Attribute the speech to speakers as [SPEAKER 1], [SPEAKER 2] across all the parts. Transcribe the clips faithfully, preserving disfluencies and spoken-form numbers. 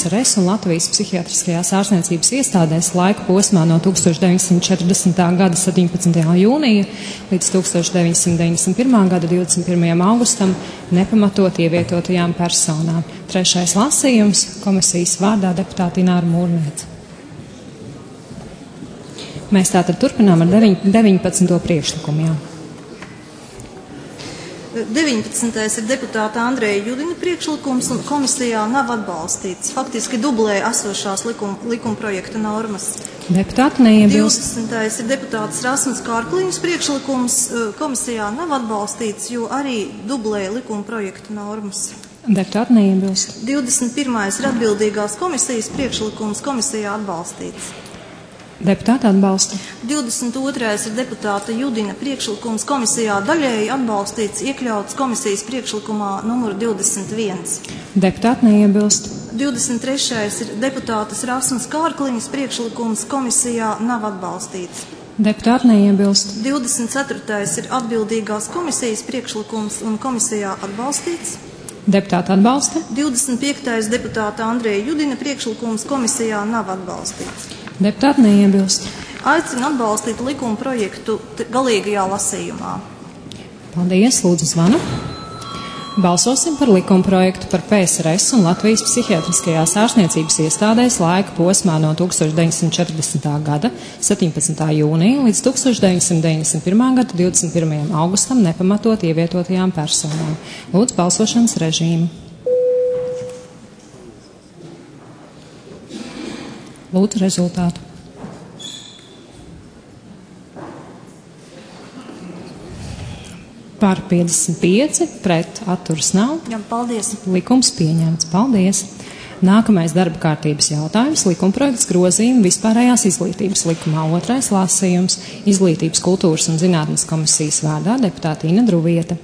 [SPEAKER 1] S R S un Latvijas psihiatriskajās ārstniecības iestādēs laika posmā no tūkstoš deviņsimt četrdesmitā gada septiņpadsmitajā jūnija līdz tūkstoš deviņsimt deviņdesmit pirmā gada divdesmit pirmajam augustam nepamatot ievietotajām personām. Trešais lasījums komisijas vārdā deputāta Ināra Mūrniece. Mēs tātad turpinām ar deviņpadsmito priekšlikumu. Jā.
[SPEAKER 2] deviņpadsmitais ir deputāta Andreja Judina priekšlikums un komisijā nav atbalstīts. Faktiski dublē esošās likuma, likuma projekta normas.
[SPEAKER 1] Deputāti neiebilst.
[SPEAKER 2] divdesmitais ir deputātas Rasmas Kārkliņas priekšlikums, komisijā nav atbalstīts, jo arī dublē likuma projekta normas.
[SPEAKER 1] Deputāti neiebilst.
[SPEAKER 2] divdesmit pirmais ir atbildīgās komisijas priekšlikums, komisijā atbalstīts.
[SPEAKER 1] Deputāti atbalsta.
[SPEAKER 2] divdesmit otrais ir deputāta Judina priekšlikums, komisijā daļēji atbalstīts, iekļauts komisijas priekšlikumā numur divdesmit viens.
[SPEAKER 1] Deputāti neiebilst.
[SPEAKER 2] divdesmit trešais ir deputātas Rasmas Kārkliņas priekšlikums, komisijā nav atbalstīts.
[SPEAKER 1] Deputāti neiebilst.
[SPEAKER 2] divdesmit ceturtais ir atbildīgās komisijas priekšlikums un komisijā atbalstīts.
[SPEAKER 1] Deputāti atbalsta.
[SPEAKER 2] divdesmit piektais deputāta Andreja Judina priekšlikums, komisijā nav atbalstīts.
[SPEAKER 1] Deputāti neiebilst.
[SPEAKER 2] Aicinu atbalstīt likuma projektu galīgajā lasījumā.
[SPEAKER 1] Paldies, lūdzu zvanu. Balsosim par likuma projektu par P S R S un Latvijas psihiatriskajās ārstniecības iestādēs laika posmā no tūkstoš deviņsimt četrdesmitā gada septiņpadsmitā jūnija līdz tūkstoš deviņsimt deviņdesmit pirmā gada divdesmit pirmajam augustam nepamatot ievietotajām personām. Lūdzu balsošanas režīmu. Lūdzu rezultātu. Par piecdesmit pieci, pret atturas nav.
[SPEAKER 2] Jā, paldies.
[SPEAKER 1] Likums pieņemts. Paldies. Nākamais darba kārtības jautājums - likumprojekts grozījumi vispārējās izglītības likumā. Otrais lasījums - Izglītības, kultūras un zinātnes komisijas vārdā deputāta Ina Druviete.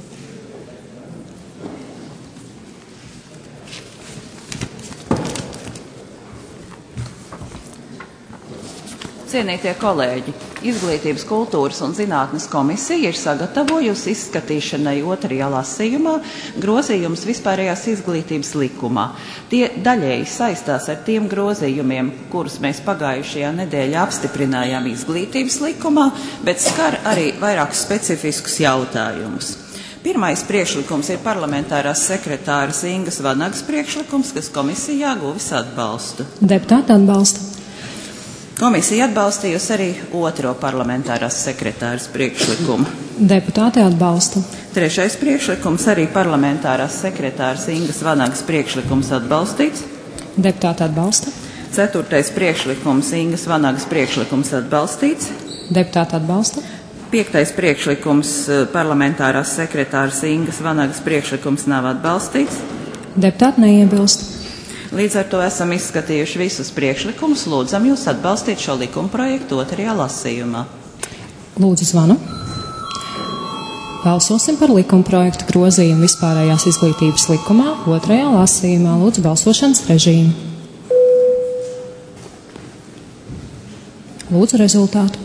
[SPEAKER 3] Cienītie kolēģi, Izglītības, kultūras un zinātnes komisija ir sagatavojusi izskatīšanai otrajā lasījumā grozījumus vispārējās izglītības likumā. Tie daļēji saistās ar tiem grozījumiem, kurus mēs pagājušajā nedēļā apstiprinājām izglītības likumā, bet skar arī vairākus specifiskus jautājumus. Pirmais priekšlikums ir parlamentārās sekretāras Ingas Vanagas priekšlikums, kas komisijā guvis atbalstu.
[SPEAKER 1] Deputāti atbalsta.
[SPEAKER 3] Komisija atbalstījusi arī otro parlamentārās sekretāras priekšlikumu.
[SPEAKER 1] Deputāti atbalsta.
[SPEAKER 3] Trešais priekšlikums arī parlamentārās sekretāras Ingas Vanagas priekšlikums atbalstīts.
[SPEAKER 1] Deputāti atbalsta.
[SPEAKER 3] Ceturtais priekšlikums Ingas Vanagas priekšlikums atbalstīts.
[SPEAKER 1] Deputāti atbalsta.
[SPEAKER 3] Piektais priekšlikums parlamentārās sekretāras Ingas Vanagas priekšlikums nav atbalstīts.
[SPEAKER 1] Deputāti neiebilst.
[SPEAKER 3] Līdz ar to esam izskatījuši visus priekšlikumus. Lūdzam jūs atbalstīt šo likuma projektu otrajā lasījumā.
[SPEAKER 1] Lūdzu zvanu. Balsosim par likuma projektu grozījumu vispārējās izglītības likumā otrajā lasījumā. Lūdzu balsošanas režīmu. Lūdzu rezultātu.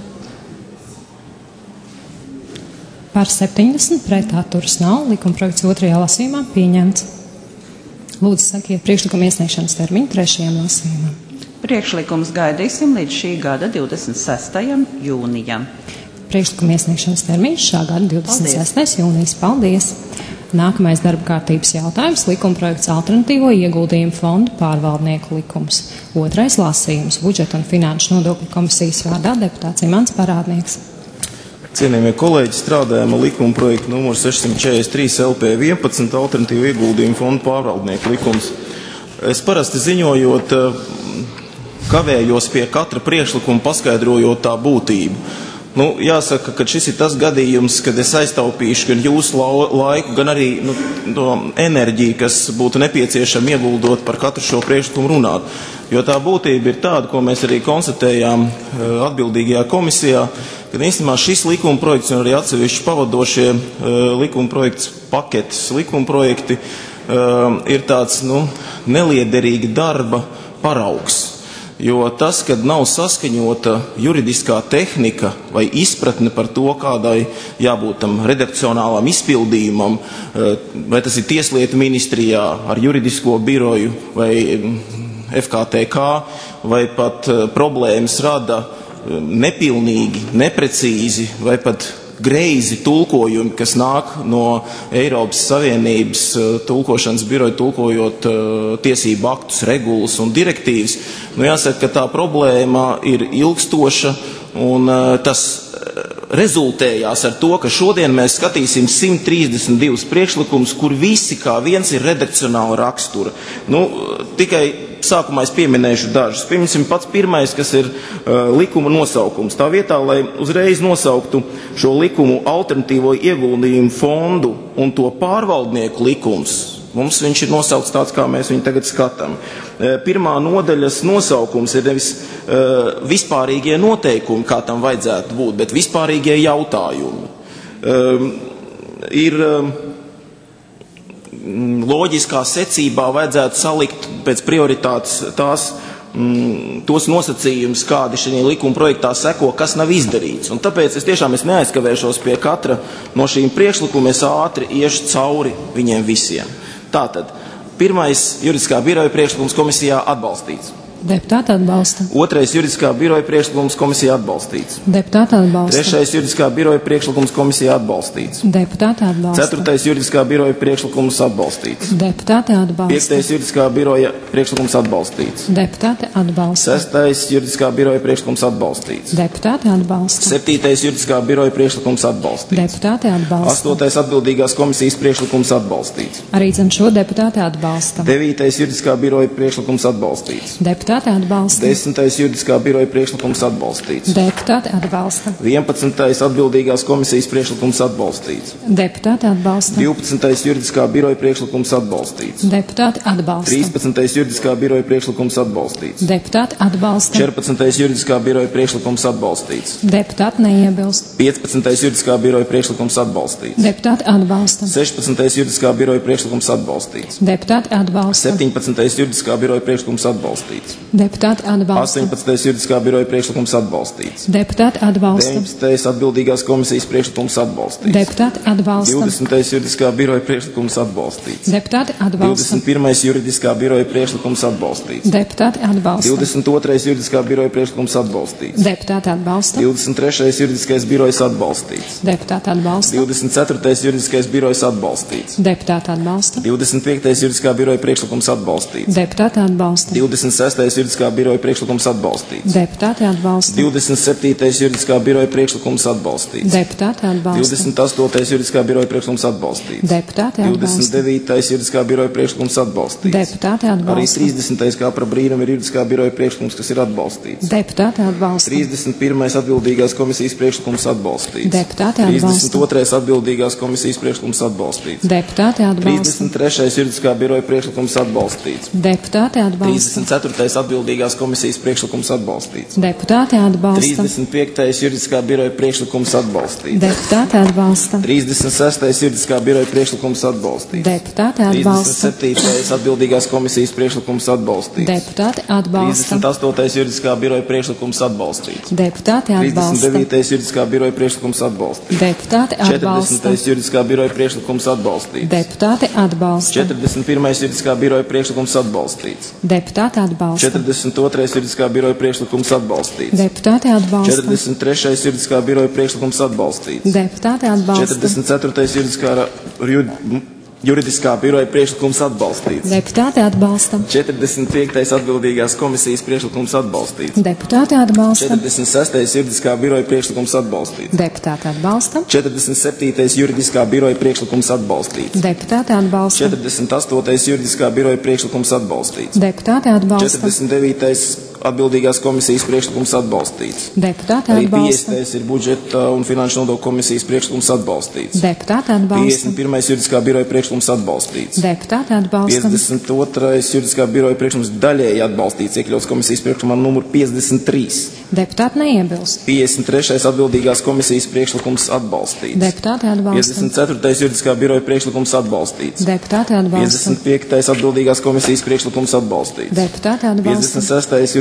[SPEAKER 1] Par septiņdesmit, pret atturas nav. Likuma projekts otrajā lasījumā pieņemts. Lūdzu, sakiet priekšlikuma iesniegšanas termiņu trešajam lasījumam.
[SPEAKER 3] Priekšlikums gaidīsim līdz šī gada divdesmit sestajam jūnijam.
[SPEAKER 1] Priekšlikuma iesniegšanas termiņš šā gada divdesmit sestais jūnijas. Paldies! Nākamais darba kārtības jautājums - likumprojekts alternatīvo ieguldījumu fondu pārvaldnieku likums. Otrais lasījums - budžeta un finanšu nodokļu komisijas vārdā deputāts Imants Parādnieks.
[SPEAKER 4] Cienījamie kolēģi, strādājam ar likuma projektu numur sešsimt četrdesmit trīs L P vienpadsmit alternatīvu ieguldījumu fondu pārvaldnieku likums. Es parasti ziņojot, kavējos pie katra priekšlikuma paskaidrojot tā būtību. Nu, jāsaka, ka šis ir tas gadījums, kad es aiztaupīšu gan jūsu laiku, gan arī nu, to enerģiju, kas būtu nepieciešama ieguldot par katru šo priekšlikumu runāt. Jo tā būtība ir tāda, ko mēs arī konstatējām atbildīgajā komisijā, kad īstenībā šis likuma projekts un arī atsevišķi pavadošie uh, likuma projekts paketes likuma projekti uh, ir tāds nu, neliederīga darba paraugs. Jo tas, kad nav saskaņota juridiskā tehnika vai izpratne par to, kādai jābūt tam redakcionālam izpildījumam, uh, vai tas ir Tieslietu ministrijā ar juridisko biroju vai F K T K, vai pat problēmas rada nepilnīgi, neprecīzi vai pat greizi tulkojumi, kas nāk no Eiropas Savienības tulkošanas biroja, tulkojot tiesību aktus, regulas un direktīvas. Nu, jāsaka, ka tā problēma ir ilgstoša, un tas rezultējās ar to, ka šodien mēs skatīsim simt trīsdesmit divus priekšlikumus, kur visi kā viens ir redakcionāla rakstura. Nu, tikai sākumā es pieminēšu dažus. Pieminēsim pats pirmais, kas ir uh, likuma nosaukums. Tā vietā, lai uzreiz nosauktu šo likumu alternatīvo ieguldījumu fondu un to pārvaldnieku likums, mums viņš ir nosaukts tāds, kā mēs viņu tagad skatām. Uh, pirmā nodaļas nosaukums ir nevis uh, vispārīgie noteikumi, kā tam vajadzētu būt, bet vispārīgie jautājumi. Uh, ir... Uh, loģiskā secībā vajadzētu salikt pēc prioritātes tās, mm, tos nosacījumus, kādi šajā likuma projektā seko, kas nav izdarīts. Un tāpēc es tiešām es neaizkavēšos pie katra no šīm priekšlikumiem, es ātri iešu cauri viņiem visiem. Tātad, pirmais juridiskā biroja priekšlikums komisijā atbalstīts.
[SPEAKER 1] Deputāti atbalsta.
[SPEAKER 4] Otrais juridiskā biroja priekšlikums komisijā atbalstīts.
[SPEAKER 1] Deputāti atbalsta.
[SPEAKER 4] Trešais juridiskā biroja priekšlikums komisijā atbalstīts.
[SPEAKER 1] Deputāti atbalsta.
[SPEAKER 4] Ceturtais juridiskā biroja priekšlikums atbalstīts.
[SPEAKER 1] Deputāti atbalsta.
[SPEAKER 4] Piektais juridiskā biroja priekšlikums atbalstīts.
[SPEAKER 1] Deputāti atbalsta.
[SPEAKER 4] Sestais juridiskā biroja priekšlikums atbalstīts.
[SPEAKER 1] Deputāti atbalsta.
[SPEAKER 4] Septītais juridiskā biroja priekšlikums atbalstīts.
[SPEAKER 1] Deputāti atbalsta.
[SPEAKER 4] Astotais atbildīgās komisijas priekšlikums atbalstīts.
[SPEAKER 1] Arī zem šo deputāti atbalsta.
[SPEAKER 4] Devītais juridiskā biroja priekšlikums atbalstīts.
[SPEAKER 1] Deputāti atbalsta.
[SPEAKER 4] Desmitais juridiskā biroja priekšlikums atbalstīts.
[SPEAKER 1] Deputāti atbalsta.
[SPEAKER 4] Vienpadsmitais atbildīgās komisijas priekšlikums atbalstīts.
[SPEAKER 1] Deputāti atbalsta.
[SPEAKER 4] Divpadsmitais juridiskā biroja priekšlikums atbalstīts.
[SPEAKER 1] Deputāti atbalsta.
[SPEAKER 4] Trīspadsmitais juridiskā biroja priekšlikums atbalstīts.
[SPEAKER 1] Deputāti atbalsta.
[SPEAKER 4] Četrpadsmitais juridiskā biroja priekšlikums atbalstīts.
[SPEAKER 1] Deputāti neiebilst.
[SPEAKER 4] Piecpadsmitais juridiskā biroja priekšlikums atbalstīts.
[SPEAKER 1] Deputāti atbalsta.
[SPEAKER 4] Sešpadsmitais juridiskā biroja priekšlikums atbalstīts.
[SPEAKER 1] Deputāti atbalsta.
[SPEAKER 4] Septiņpadsmitais juridiskā biroja priekšlikums atbalstīts.
[SPEAKER 1] Deputāti atbalsta.
[SPEAKER 4] astoņpadsmitais juridiskā biroja priekšlikums atbalstīts.
[SPEAKER 1] Deputāti atbalsta.
[SPEAKER 4] deviņpadsmitais atbildīgās komisijas priekšlikums atbalstīts.
[SPEAKER 1] Deputāti atbalsta.
[SPEAKER 4] divdesmitais juridiskā biroja priekšlikums atbalstīts.
[SPEAKER 1] Deputāti atbalsta.
[SPEAKER 4] divdesmit pirmais juridiskā biroja priekšlikums atbalstīts.
[SPEAKER 1] Deputāti atbalsta.
[SPEAKER 4] divdesmit otrais juridiskā biroja priekšlikums atbalstīts.
[SPEAKER 1] Deputāti atbalsta.
[SPEAKER 4] divdesmit trešais juridiskais birojas atbalstīts.
[SPEAKER 1] Deputāti atbalsta.
[SPEAKER 4] divdesmit ceturtais juridiskais birojas atbalstīts.
[SPEAKER 1] Deputāti atbalsta.
[SPEAKER 4] divdesmit piektais juridiskā biroja priekšlikums atbalstīts.
[SPEAKER 1] Deputāti atbalsta.
[SPEAKER 4] divdesmit sestais juridiskā biroja priekšlikums atbalstīts.
[SPEAKER 1] Deputāti atbalsta.
[SPEAKER 4] divdesmit septītais juridiskā biroja priekšlikums atbalstīts.
[SPEAKER 1] Deputāti atbalsta.
[SPEAKER 4] divdesmit astotais juridiskā biroja priekšlikums atbalstīts.
[SPEAKER 1] Deputāti
[SPEAKER 4] divdesmit
[SPEAKER 1] atbalsta.
[SPEAKER 4] devītais juridiskā biroja priekšlikums atbalstīts.
[SPEAKER 1] Deputāti
[SPEAKER 4] Arī
[SPEAKER 1] atbalsta.
[SPEAKER 4] trīsdesmitais kā par brīnumu ir juridiskā biroja priekšlikums, kas ir atbalstīts.
[SPEAKER 1] Deputāti atbalsta.
[SPEAKER 4] trīsdesmit pirmais atbildīgās komisijas priekšlikums atbalstīts.
[SPEAKER 1] Deputāti
[SPEAKER 4] trīsdesmit
[SPEAKER 1] atbalsta.
[SPEAKER 4] otrais atbildīgās komisijas priekšlikums atbalstīts.
[SPEAKER 1] Deputāti atbalsta.
[SPEAKER 4] trīsdesmit trešais juridiskā biroja priekšlikums atbalstīts.
[SPEAKER 1] Deputāti atbalsta.
[SPEAKER 4] trīsdesmit ceturtais atbildīgās komisijas priekšlikums atbalstīts.
[SPEAKER 1] Deputāti atbalsta.
[SPEAKER 4] trīsdesmit piektais juridiskā biroja priekšlikums atbalstīts.
[SPEAKER 1] Deputāti atbalsta.
[SPEAKER 4] trīsdesmit sestais juridiskā biroja priekšlikums atbalstīts.
[SPEAKER 1] Deputāti
[SPEAKER 4] trīsdesmit
[SPEAKER 1] atbalsta.
[SPEAKER 4] septītais atbildīgās komisijas priekšlikums atbalstīts.
[SPEAKER 1] Deputāti atbalsta.
[SPEAKER 4] trīsdesmit astotais juridiskā biroja priekšlikums atbalstīts.
[SPEAKER 1] Deputāti
[SPEAKER 4] trīsdesmit
[SPEAKER 1] atbalsta.
[SPEAKER 4] devītais juridiskā biroja priekšlikums atbalstīts.
[SPEAKER 1] Deputāti atbalsta.
[SPEAKER 4] četrdesmitais juridiskā biroja priekšlikums atbalstīts.
[SPEAKER 1] Deputāti atbalsta.
[SPEAKER 4] četrdesmit pirmais juridiskā biroja priekšlikums atbalstīts.
[SPEAKER 1] Deputāti atbalsta.
[SPEAKER 4] četrdesmit otrais juridiskā biroja priekšlikums atbalstīts.
[SPEAKER 1] Deputāti atbalsta.
[SPEAKER 4] četrdesmit trešais juridiskā biroja priekšlikums atbalstīts.
[SPEAKER 1] Deputāti atbalsta.
[SPEAKER 4] četrdesmit ceturtais juridiskā, juridiskā biroja priekšlikums atbalstīts.
[SPEAKER 1] Deputāti atbalsta.
[SPEAKER 4] četrdesmit piektais atbildīgās komisijas priekšlikums atbalstīts.
[SPEAKER 1] Deputāti atbalsta.
[SPEAKER 4] četrdesmit sestais juridiskā biroja priekšlikums atbalstīts.
[SPEAKER 1] Deputāti atbalsta.
[SPEAKER 4] četrdesmit septītais juridiskā biroja priekšlikums atbalstīts.
[SPEAKER 1] Deputāti atbalsta.
[SPEAKER 4] četrdesmit astotais juridiskā biroja priekšlikums atbalstīts.
[SPEAKER 1] Deputāti atbalsta.
[SPEAKER 4] četrdesmit devītais atbildīgās komisijas priekšlikums atbalstīts.
[SPEAKER 1] Deputāti
[SPEAKER 4] Arī
[SPEAKER 1] atbalsta.
[SPEAKER 4] piecdesmitais ir budžeta un finanšu nodokļu komisijas priekšlikums atbalstīts.
[SPEAKER 1] Deputāti atbalsta.
[SPEAKER 4] piecdesmit pirmais juridiskā biroja priekšlikums atbalstīts.
[SPEAKER 1] Deputāti atbalsta.
[SPEAKER 4] piecdesmit otrais juridiskā biroja priekšlikums daļēji atbalstīts, iekļauts komisijas priekšlikumā numur piecdesmit trīs.
[SPEAKER 1] Deputāti neiebilst.
[SPEAKER 4] piecdesmit trešais atbildīgās komisijas priekšlikums atbalstīts.
[SPEAKER 1] Deputāti atbalsta.
[SPEAKER 4] piecdesmit ceturtais juridiskā biroja priekšlikums atbalstīts.
[SPEAKER 1] Deputāti atbalsta.
[SPEAKER 4] piecdesmit piektais atbildīgās komisijas priekšlikums atbalstīts.
[SPEAKER 1] Deputāti atbalsta.
[SPEAKER 4] piecdesmit sestais juridiskā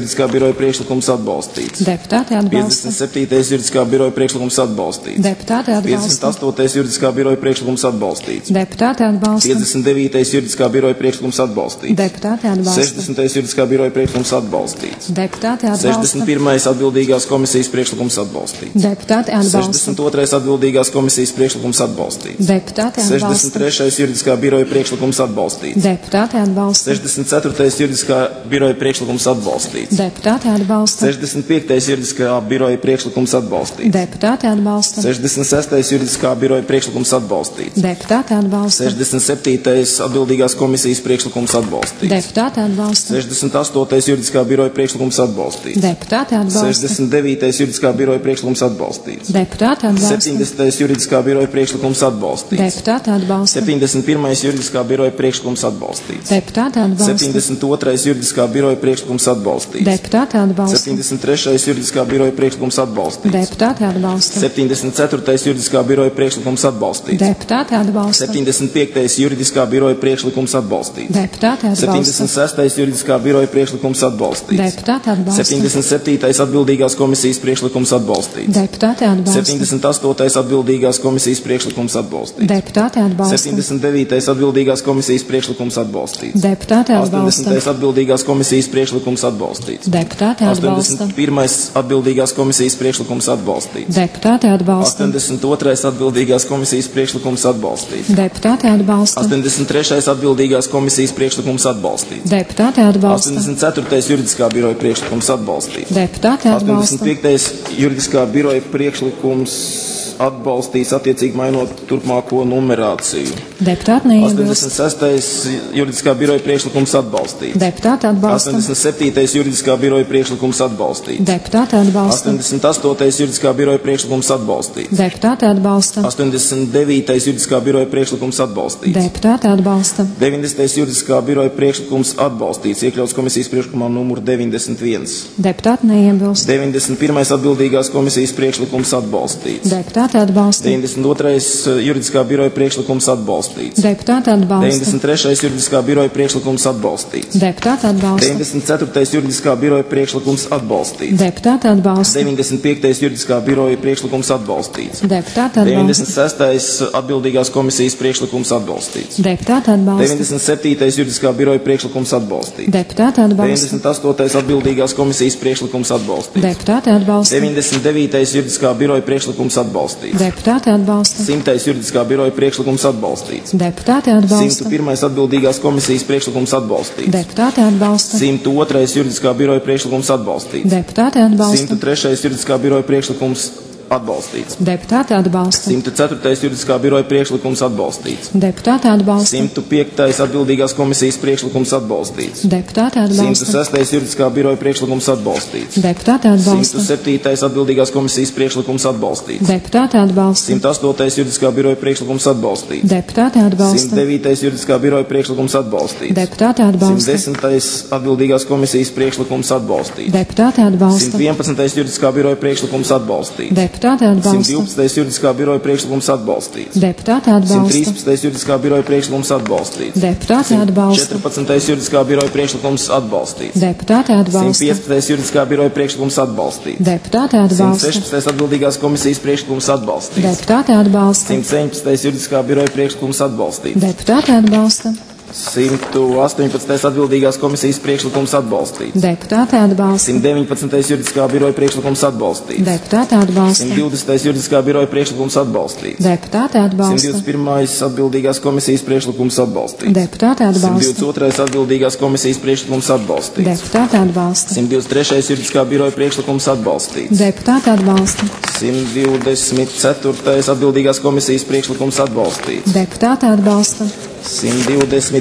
[SPEAKER 4] juridiskā biroja priekšlikums atbalstīts.
[SPEAKER 1] Deputāti atbalsta.
[SPEAKER 4] piecdesmit septītais juridiskā biroja priekšlikums atbalstīts.
[SPEAKER 1] Deputāti atbalsta.
[SPEAKER 4] piecdesmit astotais juridiskā biroja priekšlikums atbalstīts.
[SPEAKER 1] Deputāti atbalsta.
[SPEAKER 4] piecdesmit devītais juridiskā biroja priekšlikums atbalstīts.
[SPEAKER 1] Deputāti atbalsta.
[SPEAKER 4] sešdesmitais juridiskā biroja priekšlikums atbalstīts.
[SPEAKER 1] Deputāti atbalsta.
[SPEAKER 4] sešdesmit pirmais atbildīgās komisijas priekšlikums atbalstīts.
[SPEAKER 1] Deputāti atbalsta.
[SPEAKER 4] sešdesmit otrais atbildīgās komisijas priekšlikums atbalstīts.
[SPEAKER 1] Deputāti atbalsta.
[SPEAKER 4] sešdesmit trešais juridiskā biroja priekšlikums atbalstīts.
[SPEAKER 1] Deputāti atbalsta.
[SPEAKER 4] sešdesmit ceturtais juridiskā biroja priekšlikums atbalstīts.
[SPEAKER 1] Deputāti atbalsta.
[SPEAKER 4] sešdesmit piektais juridiskā biroja priekšlikums atbalstīts.
[SPEAKER 1] Deputāti atbalsta.
[SPEAKER 4] sešdesmit sestais juridiskā biroja priekšlikums atbalstīts.
[SPEAKER 1] Deputāti atbalsta.
[SPEAKER 4] sešdesmit septītais atbildīgās komisijas priekšlikums atbalstīts.
[SPEAKER 1] Deputāti atbalsta.
[SPEAKER 4] sešdesmit astotais juridiskā biroja priekšlikums atbalstīts.
[SPEAKER 1] Deputāti atbalsta.
[SPEAKER 4] sešdesmit devītais juridiskā biroja priekšlikums atbalstīts.
[SPEAKER 1] Deputāti atbalsta.
[SPEAKER 4] septiņdesmitais juridiskā biroja priekšlikums atbalstīts.
[SPEAKER 1] Deputāti atbalsta.
[SPEAKER 4] septiņdesmit pirmais juridiskā biroja priekšlikums atbalstīts.
[SPEAKER 1] Deputāti atbalsta.
[SPEAKER 4] septiņdesmit otrais juridiskā biroja priekšlikums atbalstīts.
[SPEAKER 1] Deputāti atbalsta.
[SPEAKER 4] septiņdesmit trešais juridiskā biroja priekšlikums atbalstīts.
[SPEAKER 1] Deputāti atbalsta.
[SPEAKER 4] septiņdesmit ceturtais juridiskā biroja priekšlikums atbalstīts.
[SPEAKER 1] Deputāti atbalsta.
[SPEAKER 4] septiņdesmit piektais juridiskā biroja priekšlikums atbalstīts.
[SPEAKER 1] Deputāti atbalsta.
[SPEAKER 4] septiņdesmit sestais juridiskā biroja priekšlikums atbalstīts.
[SPEAKER 1] Deputāti atbalsta.
[SPEAKER 4] septiņdesmit septītais atbildīgās komisijas priekšlikums atbalstīts.
[SPEAKER 1] Deputāti atbalsta.
[SPEAKER 4] septiņdesmit astotais atbildīgās komisijas priekšlikums atbalstīts.
[SPEAKER 1] Deputāti atbalsta.
[SPEAKER 4] septiņdesmit devītais atbildīgās komisijas priekšlikums atbalstīts.
[SPEAKER 1] Deputāti atbalsta.
[SPEAKER 4] astoņdesmitais atbildīgās komisijas priekšlikums atbalstīts.
[SPEAKER 1] Deputāti atbalsta.
[SPEAKER 4] astoņdesmit pirmais atbildīgās komisijas priekšlikums atbalstīts.
[SPEAKER 1] Deputāti atbalsta.
[SPEAKER 4] astoņdesmit otrais atbildīgās komisijas priekšlikums atbalstīts.
[SPEAKER 1] Deputāti atbalsta.
[SPEAKER 4] astoņdesmit trešais atbildīgās komisijas priekšlikums atbalstīts.
[SPEAKER 1] Deputāti atbalsta.
[SPEAKER 4] astoņdesmit ceturtais juridiskā biroja priekšlikums atbalstīts.
[SPEAKER 1] Deputāti atbalsta.
[SPEAKER 4] astoņdesmit piektais juridiskā biroja priekšlikums atbalstīts attiecīgi mainot turpmāko numerāciju.
[SPEAKER 1] Deputāti neiebilst.
[SPEAKER 4] astoņdesmit sestais juridiskā biroja priekšlikums atbalstīts.
[SPEAKER 1] Deputāti atbalsta.
[SPEAKER 4] astoņdesmit septītais juridiskā biroja priekšlikums atbalstīts.
[SPEAKER 1] Deputāti atbalsta.
[SPEAKER 4] astoņdesmit astotais juridiskā biroja priekšlikums atbalstīts.
[SPEAKER 1] Deputāti atbalsta.
[SPEAKER 4] astoņdesmit devītais juridiskā biroja priekšlikums atbalstīts.
[SPEAKER 1] Deputāti atbalsta.
[SPEAKER 4] deviņdesmitais juridiskā biroja priekšlikums atbalstīts, iekļauts komisijas priekšlikumā numur deviņdesmit viens.
[SPEAKER 1] Deputāti neiebilst.
[SPEAKER 4] deviņdesmit pirmais atbildīgās komisijas priekšlikums atbalstīts.
[SPEAKER 1] Deputāti atbalsta.
[SPEAKER 4] deviņdesmit otrais juridiskā biroja priekšlikums atbalstīts.
[SPEAKER 1] Deputāti atbalsta.
[SPEAKER 4] deviņdesmit trešais juridiskā biroja priekšlikums atbalstīts.
[SPEAKER 1] Deputāti atbalsta.
[SPEAKER 4] deviņdesmit ceturtais juridiskā biroja priekšlikums atbalstīts.
[SPEAKER 1] Deputāti atbalsta.
[SPEAKER 4] deviņdesmit piektais juridiskā biroja priekšlikums atbalstīts.
[SPEAKER 1] Deputāti atbalsta.
[SPEAKER 4] deviņdesmit sestais atbildīgās komisijas priekšlikums atbalstīts.
[SPEAKER 1] Deputāti atbalsta.
[SPEAKER 4] deviņdesmit septītais juridiskā biroja priekšlikums atbalstīts.
[SPEAKER 1] Deputāti atbalsta.
[SPEAKER 4] deviņdesmit astotais atbildīgās komisijas priekšlikums atbalstīts.
[SPEAKER 1] Deputāti atbalsta.
[SPEAKER 4] deviņdesmit devītais juridiskā biroja priekšlikums atbalstīts.
[SPEAKER 1] Deputāti atbalsta.
[SPEAKER 4] simtais juridiskā biroja priekšlikums atbalstīts.
[SPEAKER 1] Deputāti atbalsta.
[SPEAKER 4] simtu pirmais atbildīgās komisijas priekšlikums atbalstīts.
[SPEAKER 1] Deputāti atbalsta.
[SPEAKER 4] simtu otrais juridiskā biroja priekšlikums atbalstīts.
[SPEAKER 1] Deputāti atbalsta.
[SPEAKER 4] simtu trešais juridiskā biroja priekšlikums atbalstīts.
[SPEAKER 1] Deputāti atbalsta.
[SPEAKER 4] simtu ceturtais juridiskā biroja priekšlikums atbalstīts.
[SPEAKER 1] Deputāti atbalsta.
[SPEAKER 4] simtu piektais atbildīgās komisijas priekšlikums atbalstīts.
[SPEAKER 1] Deputāti
[SPEAKER 4] simtu
[SPEAKER 1] atbalsta.
[SPEAKER 4] sestais juridiskā biroja priekšlikums atbalstīts.
[SPEAKER 1] Deputāti atbalsta.
[SPEAKER 4] simtu septītais atbildīgās komisijas priekšlikums atbalstīts.
[SPEAKER 1] Deputāti atbalsta.
[SPEAKER 4] simtu astotais juridiskā biroja priekšlikums atbalstīts.
[SPEAKER 1] Deputāti
[SPEAKER 4] simtu
[SPEAKER 1] atbalsta.
[SPEAKER 4] devītais juridiskā biroja priekšlikums atbalstīts.
[SPEAKER 1] Deputāti
[SPEAKER 4] simtu
[SPEAKER 1] atbalsta.
[SPEAKER 4] desmitais atbildīgās komisijas priekšlikums atbalstīts.
[SPEAKER 1] Deputāti atbalsta.
[SPEAKER 4] simtu vienpadsmitais juridiskā biroja priekšlikums atbalstīts.
[SPEAKER 1] Deputāti
[SPEAKER 4] simtu
[SPEAKER 1] atbalsta.
[SPEAKER 4] divpadsmitais juridiskā biroja priekšlikums atbalstīts.
[SPEAKER 1] Deputāti
[SPEAKER 4] simtu
[SPEAKER 1] atbalsta.
[SPEAKER 4] trīspadsmitais juridiskā biroja priekšlikums atbalstīts.
[SPEAKER 1] Deputāti atbalsta.
[SPEAKER 4] četrpadsmitais juridiskā biroja priekšlikums atbalstīts.
[SPEAKER 1] Deputāti
[SPEAKER 4] simtu
[SPEAKER 1] atbalsta.
[SPEAKER 4] piecpadsmitais juridiskā biroja priekšlikums atbalstīts.
[SPEAKER 1] Deputāti
[SPEAKER 4] simtu
[SPEAKER 1] atbalsta.
[SPEAKER 4] sešpadsmitais atbildīgās komisijas priekšlikums atbalstīts.
[SPEAKER 1] Deputāti atbalsta.
[SPEAKER 4] simtu septiņpadsmitais juridiskā biroja priekšlikums atbalstīts.
[SPEAKER 1] Deputāti atbalsta.
[SPEAKER 4] simtu astoņpadsmitais atbildīgās komisijas priekšlikums atbalstīts.
[SPEAKER 1] Deputāti atbalsta.
[SPEAKER 4] simtu deviņpadsmitais juridiskā biroja priekšlikums atbalstīts.
[SPEAKER 1] Deputāti atbalsta.
[SPEAKER 4] simtu divdesmitais juridiskā biroja priekšlikums atbalstīts.
[SPEAKER 1] Deputāti
[SPEAKER 4] simtu
[SPEAKER 1] atbalsta.
[SPEAKER 4] divdesmit pirmais atbildīgās komisijas priekšlikums atbalstīts.
[SPEAKER 1] Deputāti
[SPEAKER 4] simtu
[SPEAKER 1] atbalsta.
[SPEAKER 4] divdesmit otrais atbildīgās komisijas priekšlikums atbalstīts.
[SPEAKER 1] Deputāti atbalsta.
[SPEAKER 4] simtu divdesmit trešais juridiskā biroja priekšlikums atbalstīts.
[SPEAKER 1] Deputāti atbalsta.
[SPEAKER 4] simtu divdesmit ceturtais atbildīgās komisijas priekšlikums atbalstīts.
[SPEAKER 1] Deputāti atbalsta.
[SPEAKER 4] simtu divdesmit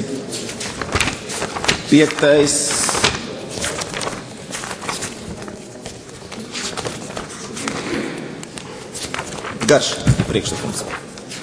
[SPEAKER 4] piektais garš priekšlikums.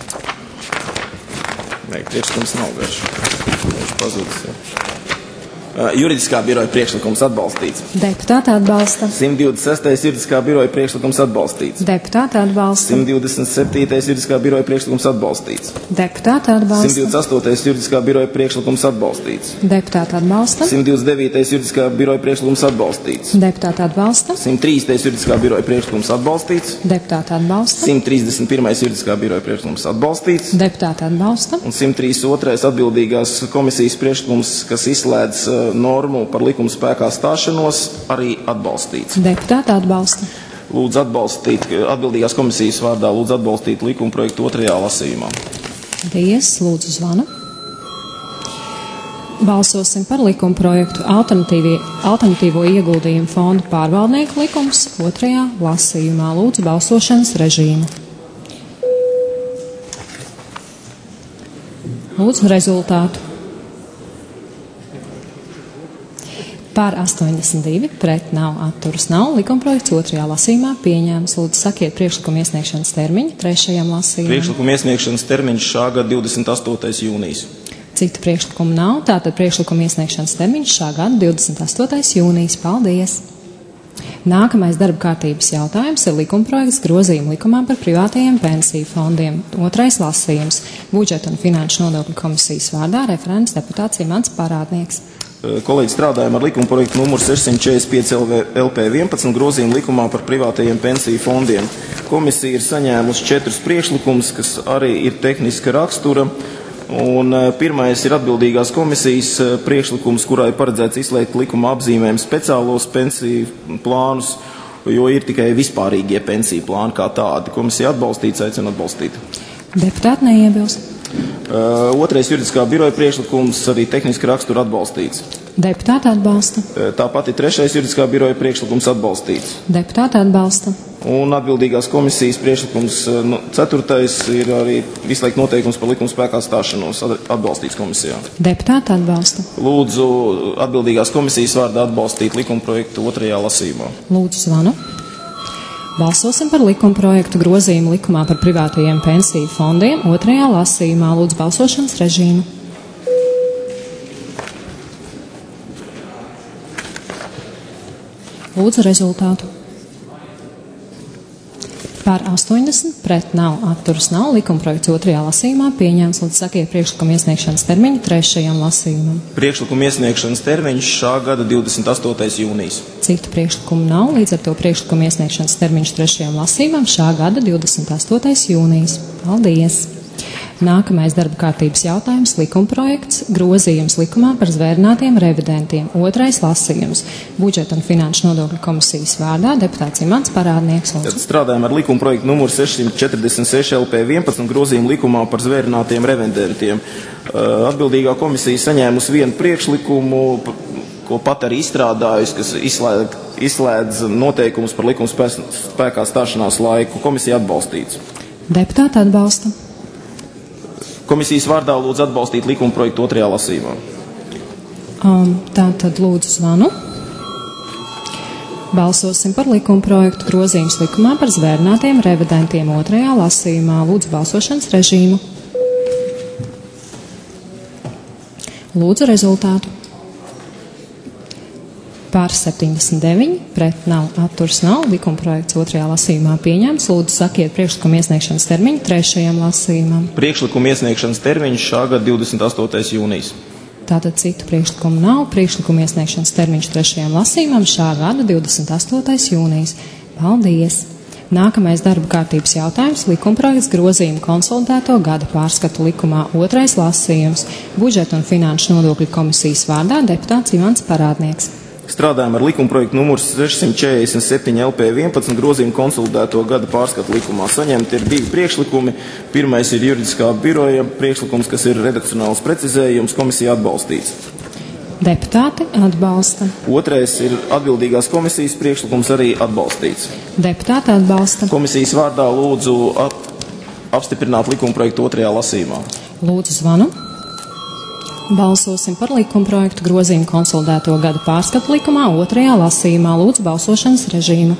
[SPEAKER 4] Nē, priekšlikums nav garš. Viņš pazudis jau. Juridiskā biroja priekšlikums atbalstīts.
[SPEAKER 1] Deputāti atbalsta.
[SPEAKER 4] simt divdesmit sestais juridiskā biroja priekšlikums atbalstīts.
[SPEAKER 1] Deputāti atbalsta.
[SPEAKER 4] simt divdesmit septītais juridiskā biroja priekšlikums atbalstīts.
[SPEAKER 1] Deputāti atbalsta.
[SPEAKER 4] simt divdesmit astotais juridiskā biroja priekšlikums atbalstīts.
[SPEAKER 1] Deputāti atbalsta.
[SPEAKER 4] simt divdesmit devītais juridiskā biroja priekšlikums atbalstīts.
[SPEAKER 1] Deputāti atbalsta.
[SPEAKER 4] simt trīsdesmitais juridiskā biroja priekšlikums atbalstīts.
[SPEAKER 1] Deputāti atbalsta.
[SPEAKER 4] simt trīsdesmit pirmais juridiskā biroja priekšlikums atbalstīts.
[SPEAKER 1] Deputāti atbalsta.
[SPEAKER 4] Un simt trīsdesmit otrais atbildīgās komisijas priekšlikums, kas izslēdz uh, normu par likuma spēkā stāšanos, arī atbalstīts.
[SPEAKER 1] Deputāti atbalsta.
[SPEAKER 4] Lūdzu atbalstīt, atbildīgās komisijas vārdā lūdzu atbalstīt likuma projektu otrajā lasījumā.
[SPEAKER 1] Paldies, lūdzu zvanu. Balsosim par likuma projektu alternatīvo ieguldījumu fondu pārvaldnieku likums otrajā lasījumā. Lūdzu balsošanas režīmu. Lūdzu rezultātu. Par astoņdesmit divi, pret nav, atturas nav. Likumprojekts otrajā lasījumā pieņēms. Lūdzu, sakiet priekšlikuma iesniegšanas termiņu trešajam lasījumam.
[SPEAKER 4] Priekšlikuma iesniegšanas termiņš šā gada divdesmit astotais jūnijas.
[SPEAKER 1] Citu priekšlikumu nav, tātad priekšlikuma iesniegšanas termiņš šā gada divdesmit astotais jūnijas. Paldies! Nākamais darba kārtības jautājums ir likumprojekts grozījuma likumā par privātajiem pensiju fondiem. Otrais lasījums. Budžeta un finanšu nodokļu komisijas vārdā referents deputāts Imants Parādnieks.
[SPEAKER 4] Kolēģi, strādājam ar likuma projektu numuru sešsimt četrdesmit pieci L P vienpadsmit grozījumu likumā par privātajiem pensiju fondiem. Komisija ir saņēmusi četrus priekšlikumus, kas arī ir tehniska rakstura. Un pirmais ir atbildīgās komisijas priekšlikums, kurā ir paredzēts izslēgt likuma apzīmēm speciālos pensiju plānus, jo ir tikai vispārīgie pensiju plāni kā tādi. Komisija atbalstīts, aicina atbalstīt.
[SPEAKER 1] Deputāti neiebilst.
[SPEAKER 4] Uh, otrais juridiskā biroja priekšlikums arī tehniski rakstura atbalstīts.
[SPEAKER 1] Deputāti atbalsta.
[SPEAKER 4] Uh, tāpat ir trešais juridiskā biroja priekšlikums atbalstīts.
[SPEAKER 1] Deputāti atbalsta.
[SPEAKER 4] Un atbildīgās komisijas priekšlikums uh, no, ceturtais ir arī izslēgt noteikums par likuma spēkā stāšanos atbalstīts komisijā.
[SPEAKER 1] Deputāti atbalsta.
[SPEAKER 4] Lūdzu atbildīgās komisijas vārdā atbalstīt likuma projektu otrajā lasījumā.
[SPEAKER 1] Lūdzu zvanu. Balsosim par likuma projektu grozījumu likumā par privātajiem pensiju fondiem otrajā lasījumā. Lūdzu balsošanas režīmu. Lūdzu rezultātu. Par astoņdesmit, pret nav, atturas nav. Likuma projekts otrajā lasījumā pieņēms. Lūdzu sakiet priekšlikuma iesniegšanas termiņu trešajam lasījumam.
[SPEAKER 4] Priekšlikuma iesniegšanas termiņš šā gada divdesmit astotais jūnijas.
[SPEAKER 1] Citu priekšlikumu nav, līdz ar to priekšlikuma iesniegšanas termiņš trešajam lasījumam šā gada divdesmit astotais jūnijas. Paldies! Nākamais darba kārtības jautājums - likumprojekts grozījums likumā par zvērinātiem revidentiem. Otrais lasījums - budžeta un finanšu nodokļu komisijas vārdā deputāts Imants Parādnieks.
[SPEAKER 4] Tad strādājam ar likumprojektu numuru sešsimt četrdesmit seši L P vienpadsmit grozījumu likumā par zvērinātiem revidentiem. Atbildīgā komisija saņēmusi vienu priekšlikumu, ko pat arī izstrādājusi, kas izslēdz, izslēdz noteikumus par likuma spēkā stāšanās laiku. Komisija atbalstīts.
[SPEAKER 1] Deputāti atbalsta.
[SPEAKER 4] Komisijas vārdā lūdzu atbalstīt likuma projektu otrajā lasījumā.
[SPEAKER 1] Um, tā tad lūdzu zvanu. Balsosim par likuma projektu grozījums likumā par zvērinātiem revidentiem otrajā lasījumā. Lūdzu balsošanas režīmu. Lūdzu rezultātu. Pār septiņdesmit deviņi, pret nav, atturs nav. Likuma projekts otrajā lasījumā pieņemts. Lūdzu sakiet priekšlikuma iesniegšanas termiņu trešajam lasījumam.
[SPEAKER 4] Priekšlikuma iesniegšanas termiņš šā gada divdesmit astotais jūnijas.
[SPEAKER 1] Tātad citu priekšlikumu nav. Priekšlikuma iesniegšanas termiņš trešajam lasījumam šā gada divdesmit astotais jūnijas. Paldies! Nākamais darba kārtības jautājums - likumprojekts grozījumu konsolidēto gada pārskatu likumā otrais lasījums - budžeta un finanšu nodokļu komisijas vārdā deputāts Imants Parādnieks.
[SPEAKER 4] Strādājam ar likumprojektu numuru sešsimt četrdesmit septiņi L P vienpadsmit grozījumu konsolidēto gada pārskatu likumā. Saņemti ir divi priekšlikumi. Pirmais ir juridiskā biroja priekšlikums, kas ir redakcionāls precizējums, komisija atbalstīts.
[SPEAKER 1] Deputāti atbalsta.
[SPEAKER 4] Otrais ir atbildīgās komisijas priekšlikums, arī atbalstīts.
[SPEAKER 1] Deputāti atbalsta.
[SPEAKER 4] Komisijas vārdā lūdzu ap, apstiprināt likumprojektu otrajā lasījumā.
[SPEAKER 1] Lūdzu zvanu. Balsosim par likumprojektu grozījumu konsolidēto gada pārskatu likumā otrajā lasījumā. Lūdzu balsošanas režīmu.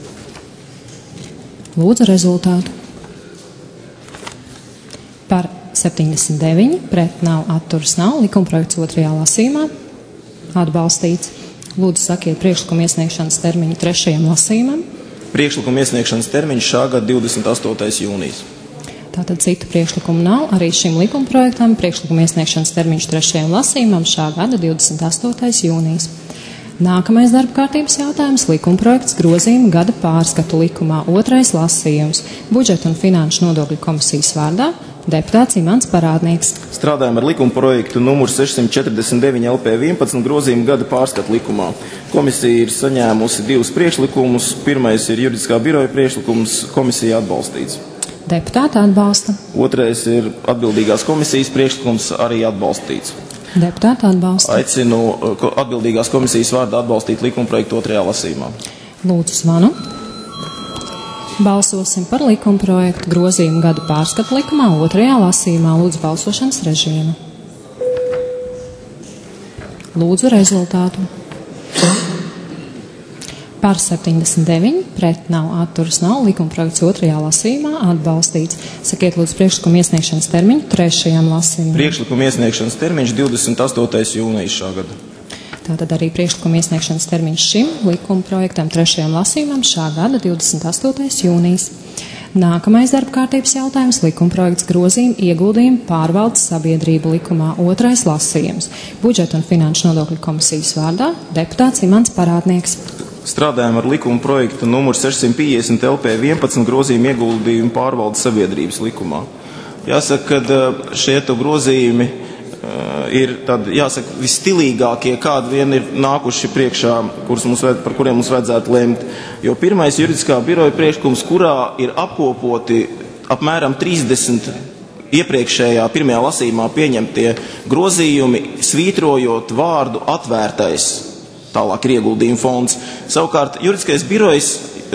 [SPEAKER 1] Lūdzu rezultātu. Par septiņdesmit deviņi, pret nav, atturas nav. Likumprojekts otrajā lasījumā atbalstīts. Lūdzu, sakiet priekšlikumu iesniegšanas termiņu trešajam lasījumam.
[SPEAKER 4] Priekšlikuma iesniegšanas termiņš šā gada divdesmit astotais jūnijas.
[SPEAKER 1] Tātad citu priekšlikumu nav. Arī šim likumprojektam priekšlikuma iesniegšanas termiņš trešajam lasījumam šā gada divdesmit astotais jūnijas. Nākamais darba kārtības jautājums - likumprojekts grozījuma gada pārskatu likumā, otrais lasījums. Budžeta un finanšu nodokļu komisijas vārdā deputāts Imants Parādnieks.
[SPEAKER 4] Strādājam ar likumprojektu numur sešsimt četrdesmit deviņi L P vienpadsmit grozījuma gada pārskatu likumā. Komisija ir saņēmusi divus priekšlikumus. Pirmais ir juridiskā biroja priekšlikums, komisija atbalstīts.
[SPEAKER 1] Deputāti atbalsta.
[SPEAKER 4] Otrais ir atbildīgās komisijas priekšlikums, arī atbalstīts.
[SPEAKER 1] Deputāti atbalsta.
[SPEAKER 4] Aicinu atbildīgās komisijas vārdā atbalstīt likumprojektu otrajā lasījumā.
[SPEAKER 1] Lūdzu zvanu. Balsosim par likumprojektu grozījumu gadu pārskatu likumā otrajā lasījumā. Lūdzu balsošanas režīmu. Lūdzu rezultātu. Par septiņdesmit deviņi, pret nav, atturas nav. Likumprojekts otrajā lasījumā atbalstīts. Sakiet lūdzu priekšlikumu iesniegšanas termiņu trešajam lasījumam.
[SPEAKER 4] Priekšlikuma iesniegšanas termiņš divdesmit astotais jūnijas šā gada.
[SPEAKER 1] Tātad arī priekšlikuma iesniegšanas termiņš šim likumprojektam trešajam lasījumam šā gada divdesmit astotais jūnijas. Nākamais darba kārtības jautājums - likumprojekts grozījuma ieguldījumu pārvaldes sabiedrību likumā, otrais lasījums. Budžeta un finanšu nodokļu komisijas vārdā deputāts Imants Parādnieks.
[SPEAKER 4] Strādājam ar likuma projektu numur sešsimt piecdesmit L P vienpadsmit grozījumu ieguldījumu pārvaldes sabiedrības likumā. Jāsaka, ka šie grozījumi uh, ir tādi, jāsaka, visstilīgākie, kādi vien ir nākuši priekšā, kurus mums, par kuriem mums vajadzētu lemt. Jo pirmais juridiskā biroja priekšlikums, kurā ir apkopoti apmēram trīsdesmit iepriekšējā pirmajā lasījumā pieņemtie grozījumi, svītrojot vārdu atvērtais. Tālāk ir ieguldījuma fonds. Savukārt juridiskais birojs,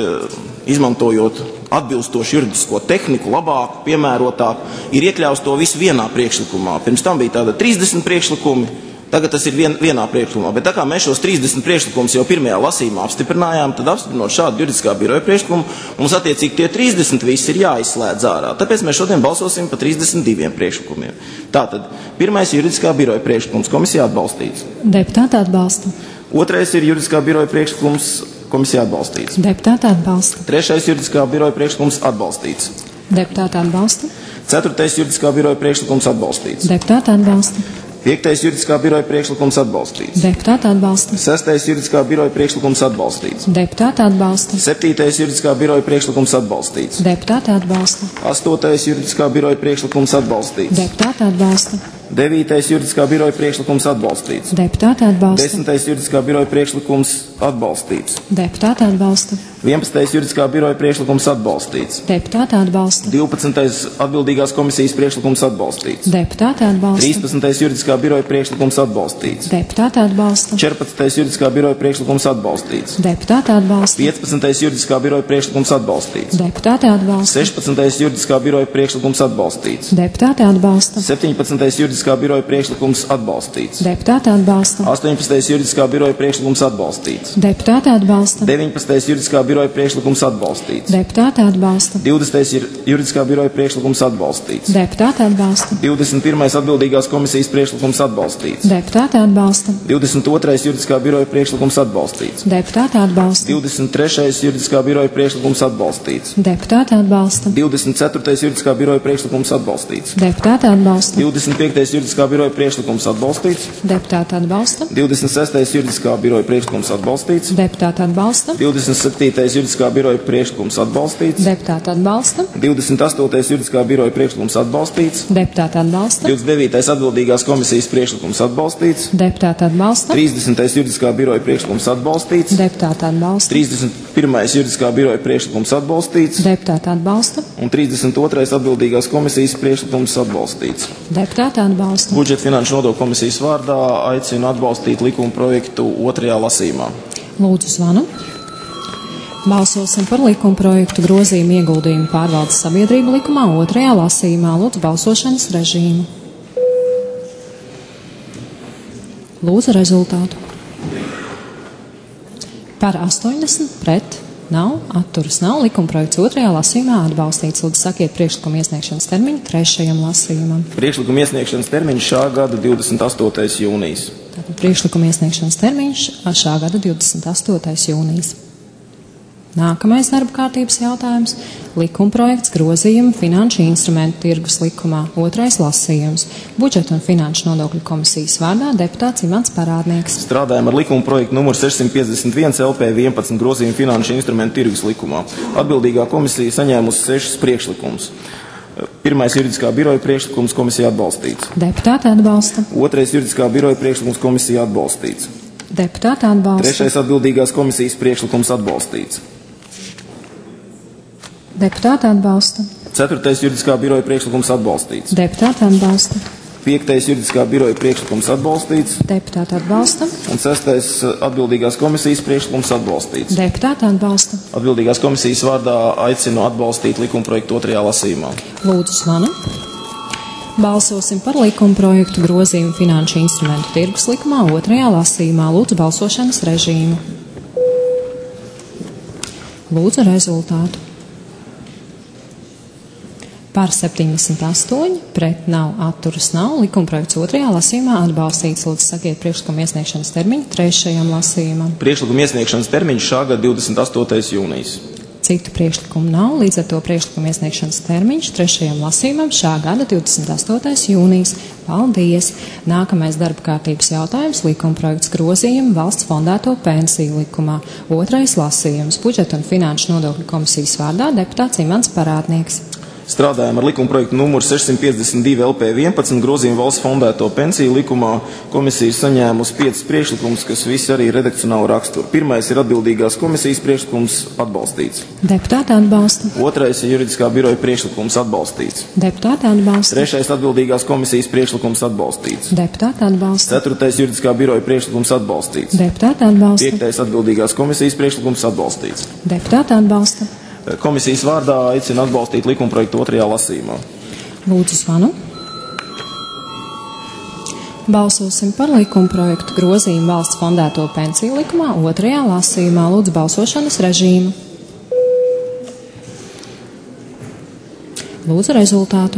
[SPEAKER 4] izmantojot atbilstošu juridisko tehniku, labāku, piemērotāku, ir iekļāvis to visu vienā priekšlikumā. Pirms tam bija tāda trīsdesmit priekšlikumi, tagad tas ir vien, vienā priekšlikumā. Bet tā kā mēs šos trīsdesmit priekšlikumus jau pirmajā lasījumā apstiprinājām, tad apstiprinot šādu juridiskā biroja priekšlikumu, mums attiecīgi tie trīsdesmit visi ir jāizslēdz ārā. Tāpēc mēs šodien balsosim par trīsdesmit diviem priekšlikumiem. Tātad pirmais juridiskā biroja priekšlikums, komisija atbalstīts.
[SPEAKER 1] Deputāti atbalsta.
[SPEAKER 4] Otrais ir juridiskā biroja priekšlikums, komisija atbalstīts.
[SPEAKER 1] Deputāti atbalsta.
[SPEAKER 4] Trešais juridiskā biroja priekšlikums atbalstīts.
[SPEAKER 1] Deputāti atbalsta.
[SPEAKER 4] Ceturtais juridiskā biroja priekšlikums atbalstīts.
[SPEAKER 1] Deputāti atbalsta.
[SPEAKER 4] Piektais juridiskā biroja priekšlikums atbalstīts.
[SPEAKER 1] Deputāti atbalsta.
[SPEAKER 4] Sestais juridiskā biroja priekšlikums atbalstīts.
[SPEAKER 1] Deputāti atbalsta.
[SPEAKER 4] Septītais juridiskā biroja priekšlikums atbalstīts.
[SPEAKER 1] Deputāti atbalsta.
[SPEAKER 4] Astotais juridiskā biroja priekšlikums atbalstīts.
[SPEAKER 1] Deputāti atbalsta.
[SPEAKER 4] Devītais juridiskā biroja priekšlikums atbalstīts.
[SPEAKER 1] Deputāti atbalsta.
[SPEAKER 4] Desmitais juridiskā biroja priekšlikums atbalstīts.
[SPEAKER 1] Deputāti atbalsta.
[SPEAKER 4] Vienpadsmitais juridiskā biroja priekšlikums atbalstīts.
[SPEAKER 1] Deputāti atbalsta.
[SPEAKER 4] Divpadsmitais atbildīgās komisijas priekšlikums atbalstīts.
[SPEAKER 1] Deputāti atbalsta.
[SPEAKER 4] Trīspadsmitais juridiskā biroja priekšlikums atbalstīts.
[SPEAKER 1] Deputāti atbalsta.
[SPEAKER 4] Četrpadsmitais juridiskā biroja priekšlikums atbalstīts.
[SPEAKER 1] Deputāti atbalsta.
[SPEAKER 4] Piecpadsmitais juridiskā biroja priekšlikums atbalstīts.
[SPEAKER 1] Deputāti atbalsta.
[SPEAKER 4] Sešpadsmitais juridiskā biroja priekšlikums atbalstīts.
[SPEAKER 1] Deputāti atbalsta.
[SPEAKER 4] Septiņpadsmitais juridiskā biroja priekšlikums atbalstīts.
[SPEAKER 1] Deputāti atbalsta.
[SPEAKER 4] Astoņpadsmitais juridiskā biroja priekšlikums atbalstīts.
[SPEAKER 1] Deputāti atbalsta.
[SPEAKER 4] Deviņpadsmitais juridiskā biroja priekšlikums atbalstīts.
[SPEAKER 1] Deputāti atbalsta.
[SPEAKER 4] Divdesmitais ir juridiskā biroja priekšlikums atbalstīts.
[SPEAKER 1] Deputāti atbalsta.
[SPEAKER 4] Divdesmit pirmais atbildīgās komisijas priekšlikums atbalstīts.
[SPEAKER 1] Deputāti atbalsta.
[SPEAKER 4] Divdesmit otrais juridiskā biroja priekšlikums atbalstīts.
[SPEAKER 1] Deputāti atbalsta.
[SPEAKER 4] Divdesmit trešais juridiskā biroja priekšlikums atbalstīts.
[SPEAKER 1] Deputāti atbalsta.
[SPEAKER 4] Divdesmit ceturtais juridiskā biroja priekšlikums atbalstīts.
[SPEAKER 1] Deputāti atbalsta.
[SPEAKER 4] Divdesmit piektais juridiskā biroja priekšlikums atbalstīts.
[SPEAKER 1] Deputāti atbalsta.
[SPEAKER 4] Divdesmit sestais juridiskā biroja priekšlikums atbalstīts.
[SPEAKER 1] Deputāti atbalsta.
[SPEAKER 4] Divdesmit septītais juridiskā biroja priekšlikums atbalstīts.
[SPEAKER 1] Deputāti atbalsta.
[SPEAKER 4] Divdesmit astotais juridiskā biroja priekšlikums atbalstīts.
[SPEAKER 1] Deputāti atbalsta.
[SPEAKER 4] Divdesmit devītais atbildīgās komisijas priekšlikums atbalstīts.
[SPEAKER 1] Deputāti atbalsta.
[SPEAKER 4] Trīsdesmitais juridiskā biroja priekšlikums atbalstīts.
[SPEAKER 1] Deputāti atbalsta.
[SPEAKER 4] Trīsdesmit pirmais juridiskā biroja priekšlikums atbalstīts.
[SPEAKER 1] Deputāti atbalsta.
[SPEAKER 4] Un trīsdesmit otrais atbildīgās komisijas priekšlikums atbalstīts.
[SPEAKER 1] Deputāti atbalsta.
[SPEAKER 4] Budžeta finanšu nodokļu komisijas vārdā aicinu atbalstīt likuma projektu otrajā lasījumā.
[SPEAKER 1] Lūdzu zvanu. Balsosim par likuma projektu grozījumu ieguldījumu pārvaldes sabiedrību likumā otrajā lasījumā. Lūdzu balsošanas režīmu. Lūdzu rezultātu. Par astoņdesmit, pret Nav, atturas nav. Likumprojekts otrajā lasījumā atbalstīts. Lūdzu, sakiet priekšlikumu iesniegšanas termiņu trešajam lasījumam.
[SPEAKER 4] Priekšlikuma iesniegšanas termiņš šā gada divdesmit astotais jūnijas.
[SPEAKER 1] Tātad priekšlikuma iesniegšanas termiņš šā gada divdesmit astotais jūnijas. Nākamais darba kārtības jautājums - likumprojekts grozījuma finanšu instrumentu tirgus likumā. Otrais lasījums. Budžeta un finanšu nodokļu komisijas vārdā deputāts Imants Parādnieks.
[SPEAKER 4] Strādājam ar likuma projektu numur sešsimt piecdesmit viens L P vienpadsmit grozījuma finanšu instrumentu tirgus likumā. Atbildīgā komisija saņēmusi sešas priekšlikumus. Pirmais juridiskā biroja priekšlikums komisija atbalstīts.
[SPEAKER 1] Deputāti atbalsta.
[SPEAKER 4] Otrais juridiskā biroja priekšlikums komisija atbalstīts.
[SPEAKER 1] Deputāti atbalsta.
[SPEAKER 4] Trešais atbildīgās komisijas priekšlikums atbalstīts.
[SPEAKER 1] Deputāti atbalsta.
[SPEAKER 4] Ceturtais juridiskā biroja priekšlikums atbalstīts.
[SPEAKER 1] Deputāti atbalsta.
[SPEAKER 4] Piektais juridiskā biroja priekšlikums atbalstīts.
[SPEAKER 1] Deputāti atbalsta.
[SPEAKER 4] Un sestais atbildīgās komisijas priekšlikums atbalstīts.
[SPEAKER 1] Deputāti atbalsta.
[SPEAKER 4] Atbildīgās komisijas vārdā aicinu atbalstīt likumprojektu otrajā lasījumā.
[SPEAKER 1] Lūdzu zvanu. Balsosim par likumprojektu grozījumu finanšu instrumentu tirgus likumā otrajā lasījumā. Lūdzu balsošanas režīmu. Lūdzu rezultātu. Par septiņdesmit astoņi, pret nav, atturas nav. Likumprojekts otrajā lasījumā atbalstīts. Lūdzu, sakiet priekšlikumu iesniegšanas termiņu trešajam lasījumam.
[SPEAKER 4] Priekšlikuma iesniegšanas termiņš šā gada divdesmit astotais jūnijas.
[SPEAKER 1] Citu priekšlikumu nav, līdz ar to priekšlikumu iesniegšanas termiņš trešajam lasījumam šā gada divdesmit astotais jūnijas. Paldies! Nākamais darba kārtības jautājums - likumprojekts grozījuma valsts fondēto pensiju likumā. Otrais lasījums - budžeta un finanšu nodokļu komisijas vārdā deputāts Imants Parādnieks.
[SPEAKER 4] Strādājam ar likumprojektu numuru sešsimt piecdesmit divi L P vienpadsmit grozījumu valsts fondēto pensiju likumā. Komisija ir saņēmusi piecas priekšlikumus, kas visi arī redakcionāli raksturu. Pirmais ir atbildīgās komisijas priekšlikums atbalstīts.
[SPEAKER 1] Deputāti atbalsta.
[SPEAKER 4] Otrais ir juridiskā biroja priekšlikums atbalstīts.
[SPEAKER 1] Deputāti atbalsta.
[SPEAKER 4] Trešais atbildīgās komisijas priekšlikums atbalstīts.
[SPEAKER 1] Deputāti atbalsta.
[SPEAKER 4] Ceturtais juridiskā biroja priekšlikums atbalstīts.
[SPEAKER 1] Deputāti atbalsta.
[SPEAKER 4] Piektais atbildīgās komisijas priekšlikums atbalstīts.
[SPEAKER 1] Deputāti atbalsta.
[SPEAKER 4] Komisijas vārdā aicina atbalstīt likumprojektu otrajā lasījumā.
[SPEAKER 1] Lūdzu zvanu. Balsosim par likumprojektu grozījumu valsts fondēto pensiju likumā otrajā lasījumā. Lūdzu balsošanas režīmu. Lūdzu rezultātu.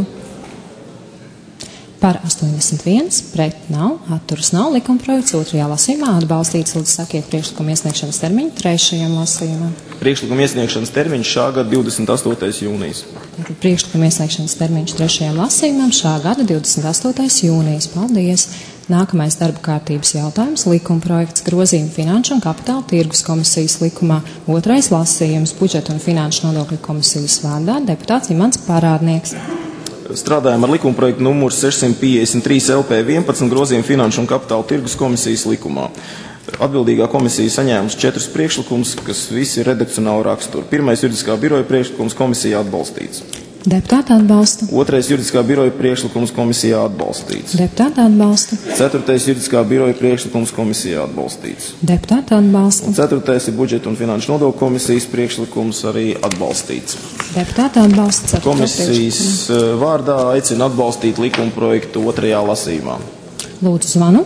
[SPEAKER 1] Par astoņdesmit viens, pret nav, atturas nav. Likumprojekts otrajā lasījumā atbalstīts. Lūdzu sakiet priekšlikumu iesniegšanas termiņu trešajam lasījumam.
[SPEAKER 4] Priekšlikuma iesniegšanas termiņš šā gada divdesmit astotais jūnijas.
[SPEAKER 1] Tātad priekšlikuma iesniegšanas termiņš trešajam lasījumam šā gada divdesmit astotais jūnijas. Paldies! Nākamais darba kārtības jautājums - likumprojekts grozījuma finanšu un kapitāla tirgus komisijas likumā. Otrais lasījums - budžeta un finanšu nodokļu komisijas vārdā deputāts Imants Parādnieks.
[SPEAKER 4] Strādājam ar likumprojektu numuru sešsimt piecdesmit trīs L P vienpadsmit grozījumu finanšu un kapitāla tirgus komisijas likumā. Atbildīgā komisija saņēmusi četrus priekšlikumus, kas visi ir redakcionāli raksturu. Pirmais juridiskā biroja priekšlikums komisijā atbalstīts.
[SPEAKER 1] Deputāti atbalsta.
[SPEAKER 4] Otrais juridiskā biroja priekšlikums komisijā atbalstīts.
[SPEAKER 1] Deputāti atbalsta.
[SPEAKER 4] Ceturtais juridiskā biroja priekšlikums komisijā atbalstīts.
[SPEAKER 1] Deputāti atbalsta.
[SPEAKER 4] Un ceturtais ir budžeta un finanšu nodokļu komisijas priekšlikums arī atbalstīts.
[SPEAKER 1] Deputāti atbalsta.
[SPEAKER 4] Komisijas vārdā aicina atbalstīt likumprojektu otrajā lasījumā.
[SPEAKER 1] Lūdzu zvanu.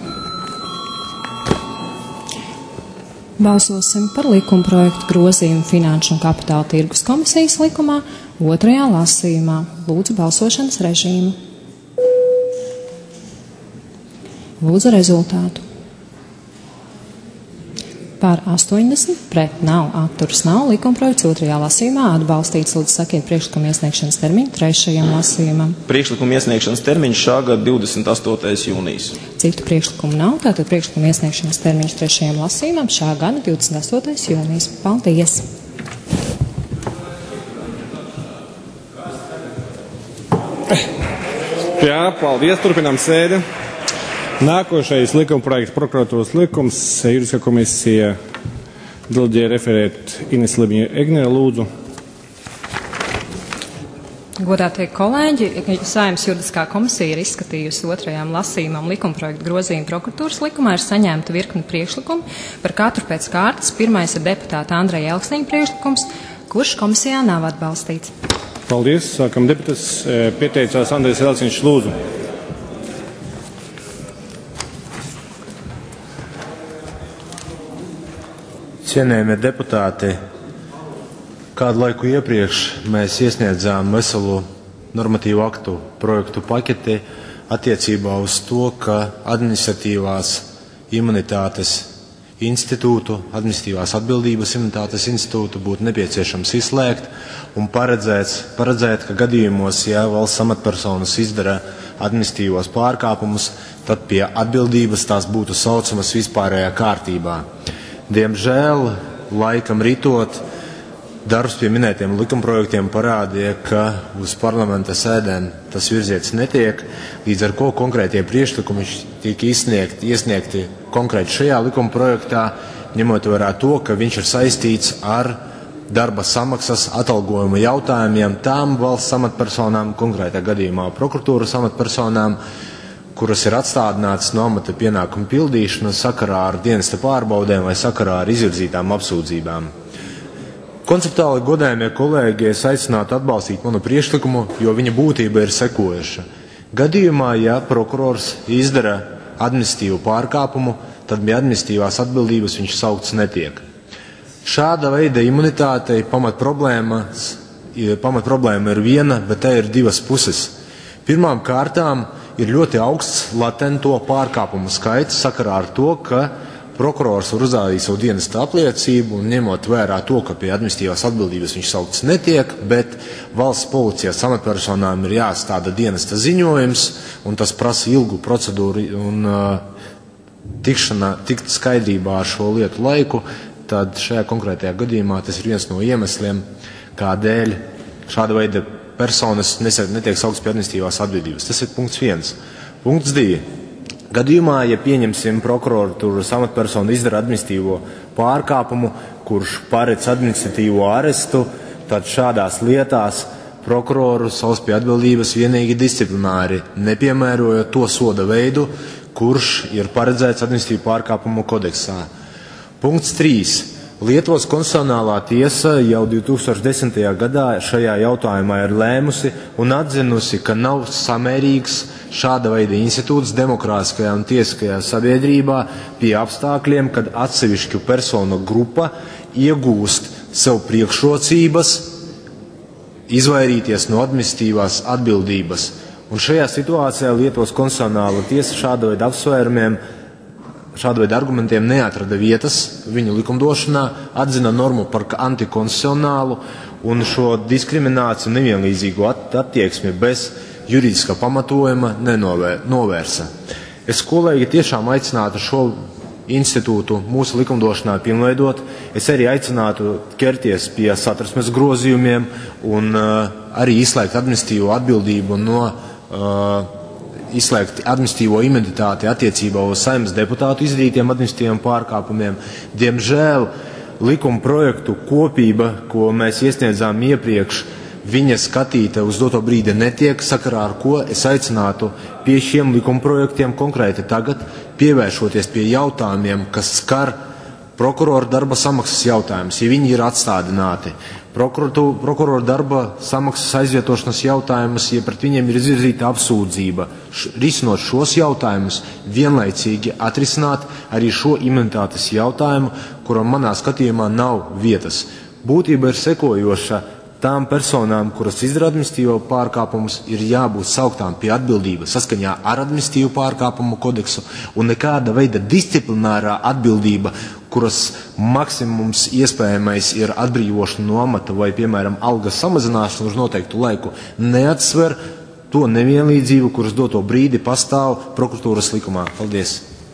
[SPEAKER 1] Balsosim par likumprojektu grozījumu finanšu un kapitāla tirgus komisijas likumā otrajā lasījumā. Lūdzu balsošanas režīmu. Lūdzu rezultātu. Par astoņdesmit, pret nav, atturas nav. Likumprojekts otrajā lasījumā atbalstīts. Lūdzu sakiet priekšlikumu iesniegšanas termiņu trešajam lasījumam.
[SPEAKER 4] Priekšlikuma iesniegšanas termiņš šā gada divdesmit astotais jūnijas.
[SPEAKER 1] Citu priekšlikumu nav, tātad priekšlikuma iesniegšanas termiņš trešajam lasījumam šā gada divdesmit astotais jūnijas. Paldies!
[SPEAKER 5] Jā, paldies, turpinām sēdi. Nākošais likumprojekts prokuratūras likums, juridiskā komisija deleģē referēt Ines Libiņa Egnere, lūdzu.
[SPEAKER 1] Godātie kolēģi, Saeimas juridiskā komisija ir izskatījusi otrajām lasījumam likumprojektu grozījumu prokuratūras likumā, ir saņemta virkni priekšlikumu, par katru pēc kārtas. Pirmais ir deputāta Andreja Elksniņa priekšlikums, kurš komisijā nav atbalstīts.
[SPEAKER 5] Paldies, sākam deputāts, pieteicās Andrejs Elksniņš, lūdzu.
[SPEAKER 6] Cienējamie deputāti, Kādu laiku iepriekš mēs iesniedzām veselu normatīvu aktu projektu paketi attiecībā uz to, ka administratīvās imunitātes institūtu, administratīvās atbildības imunitātes institūtu būtu nepieciešams izslēgt un paredzēt, paredzēt ka gadījumos, ja valsts amatpersonas izdara administratīvos pārkāpumus, tad pie atbildības tās būtu saucamas vispārējā kārtībā. Diemžēl, laikam ritot, darbs pie minētiem likumprojektiem parādīja, ka uz parlamenta sēdēm tas virziets netiek, līdz ar ko konkrētie priekšlikumi tiek izsniegti, iesniegti konkrēti šajā likumprojektā, ņemot vērā to, ka viņš ir saistīts ar darba samaksas atalgojuma jautājumiem tām valsts amatpersonām, konkrētā gadījumā prokuratūras amatpersonām, kuras ir atstādinātas no amata pienākumu pildīšanas sakarā ar dienesta pārbaudēm vai sakarā ar izvirzītām apsūdzībām. Konceptuāli godājumie kolēģi, es aicinātu atbalstīt manu priekšlikumu, jo viņa būtība ir sekojoša. Gadījumā, ja prokurors izdara administratīvu pārkāpumu, tad pie administratīvās atbildības viņš saukts netiek. Šāda veida imunitātei pamat problēmas, pamat problēma ir viena, bet te ir divas puses. Pirmām kārtām ir ļoti augsts latento pārkāpumu skaits sakarā ar to, ka prokurors var uzrādīt savu dienesta apliecību un ņemot vērā to, ka pie administratīvās atbildības viņš saukts netiek, bet valsts policijas amatpersonām ir jāstāda dienesta ziņojums, un tas prasa ilgu procedūru un uh, tikšana, tikt skaidrībā ar šo lietu laiku, tad šajā konkrētajā gadījumā tas ir viens no iemesliem, kādēļ šāda veida personas netiek saukts pie administratīvās atbildības. Tas ir punkts viens. Punkts divi. Gadījumā, ja pieņemsim prokuratūras amatpersonu izdara administratīvo pārkāpumu, kurš paredz administratīvo arestu, tad šādās lietās prokuroru sauc pie atbildības vienīgi disciplināri, nepiemērojot to soda veidu, kurš ir paredzēts administratīvu pārkāpumu kodeksā. Punkts trīs. Lietuvas konstitucionālā tiesa jau divi tūkstoši desmitajā gadā šajā jautājumā ir lēmusi un atzinusi, ka nav samērīgs šāda veida institūts demokrātiskajā un tiesiskajā sabiedrībā pie apstākļiem, kad atsevišķu personu grupa iegūst sev priekšrocības izvairīties no administratīvās atbildības. Un šajā situācijā Lietuvas konstitucionāla tiesa šāda veida apsvērumiem šāda veida argumentiem neatrada vietas viņu likumdošanā, atzina normu par antikonstitucionālu un šo diskrimināciju nevienlīdzīgu attieksmi bez juridiskā pamatojuma nenovērsa. Es kolēģi tiešām aicinātu šo institūtu mūsu likumdošanā pilnveidot. Es arī aicinātu ķerties pie satversmes grozījumiem un uh, arī izslēgt administratīvo atbildību no uh, izslēgt administratīvo imunitāti attiecībā uz Saeimas deputātu izdarītiem administratīviem pārkāpumiem. Diemžēl likuma projektu kopība, ko mēs iesniedzām iepriekš, viņa skatīta uz doto brīdi netiek, sakarā ar ko es aicinātu pie šiem likuma projektiem konkrēti tagad pievēršoties pie jautājumiem, kas skar prokuroru darba samaksas jautājumus, ja viņi ir atstādināti. Prokuroru darba samaksas aizvietošanas jautājumus, ja pret viņiem ir izvirzīta apsūdzība. Risinot šos jautājumus, vienlaicīgi atrisināt arī šo imunitātes jautājumu, kuram manā skatījumā nav vietas. Būtība ir sekojoša. Tām personām, kuras izdara administratīvo pārkāpumus, ir jābūt sauktām pie atbildības saskaņā ar administratīvu pārkāpumu kodeksu, un nekāda veida disciplinārā atbildība, kuras maksimums iespējamais ir atbrīvošana no amata vai, piemēram, algas samazināšana uz noteiktu laiku, neatsver to nevienlīdzību, kuras doto brīdi pastāv prokuratūras likumā. Paldies!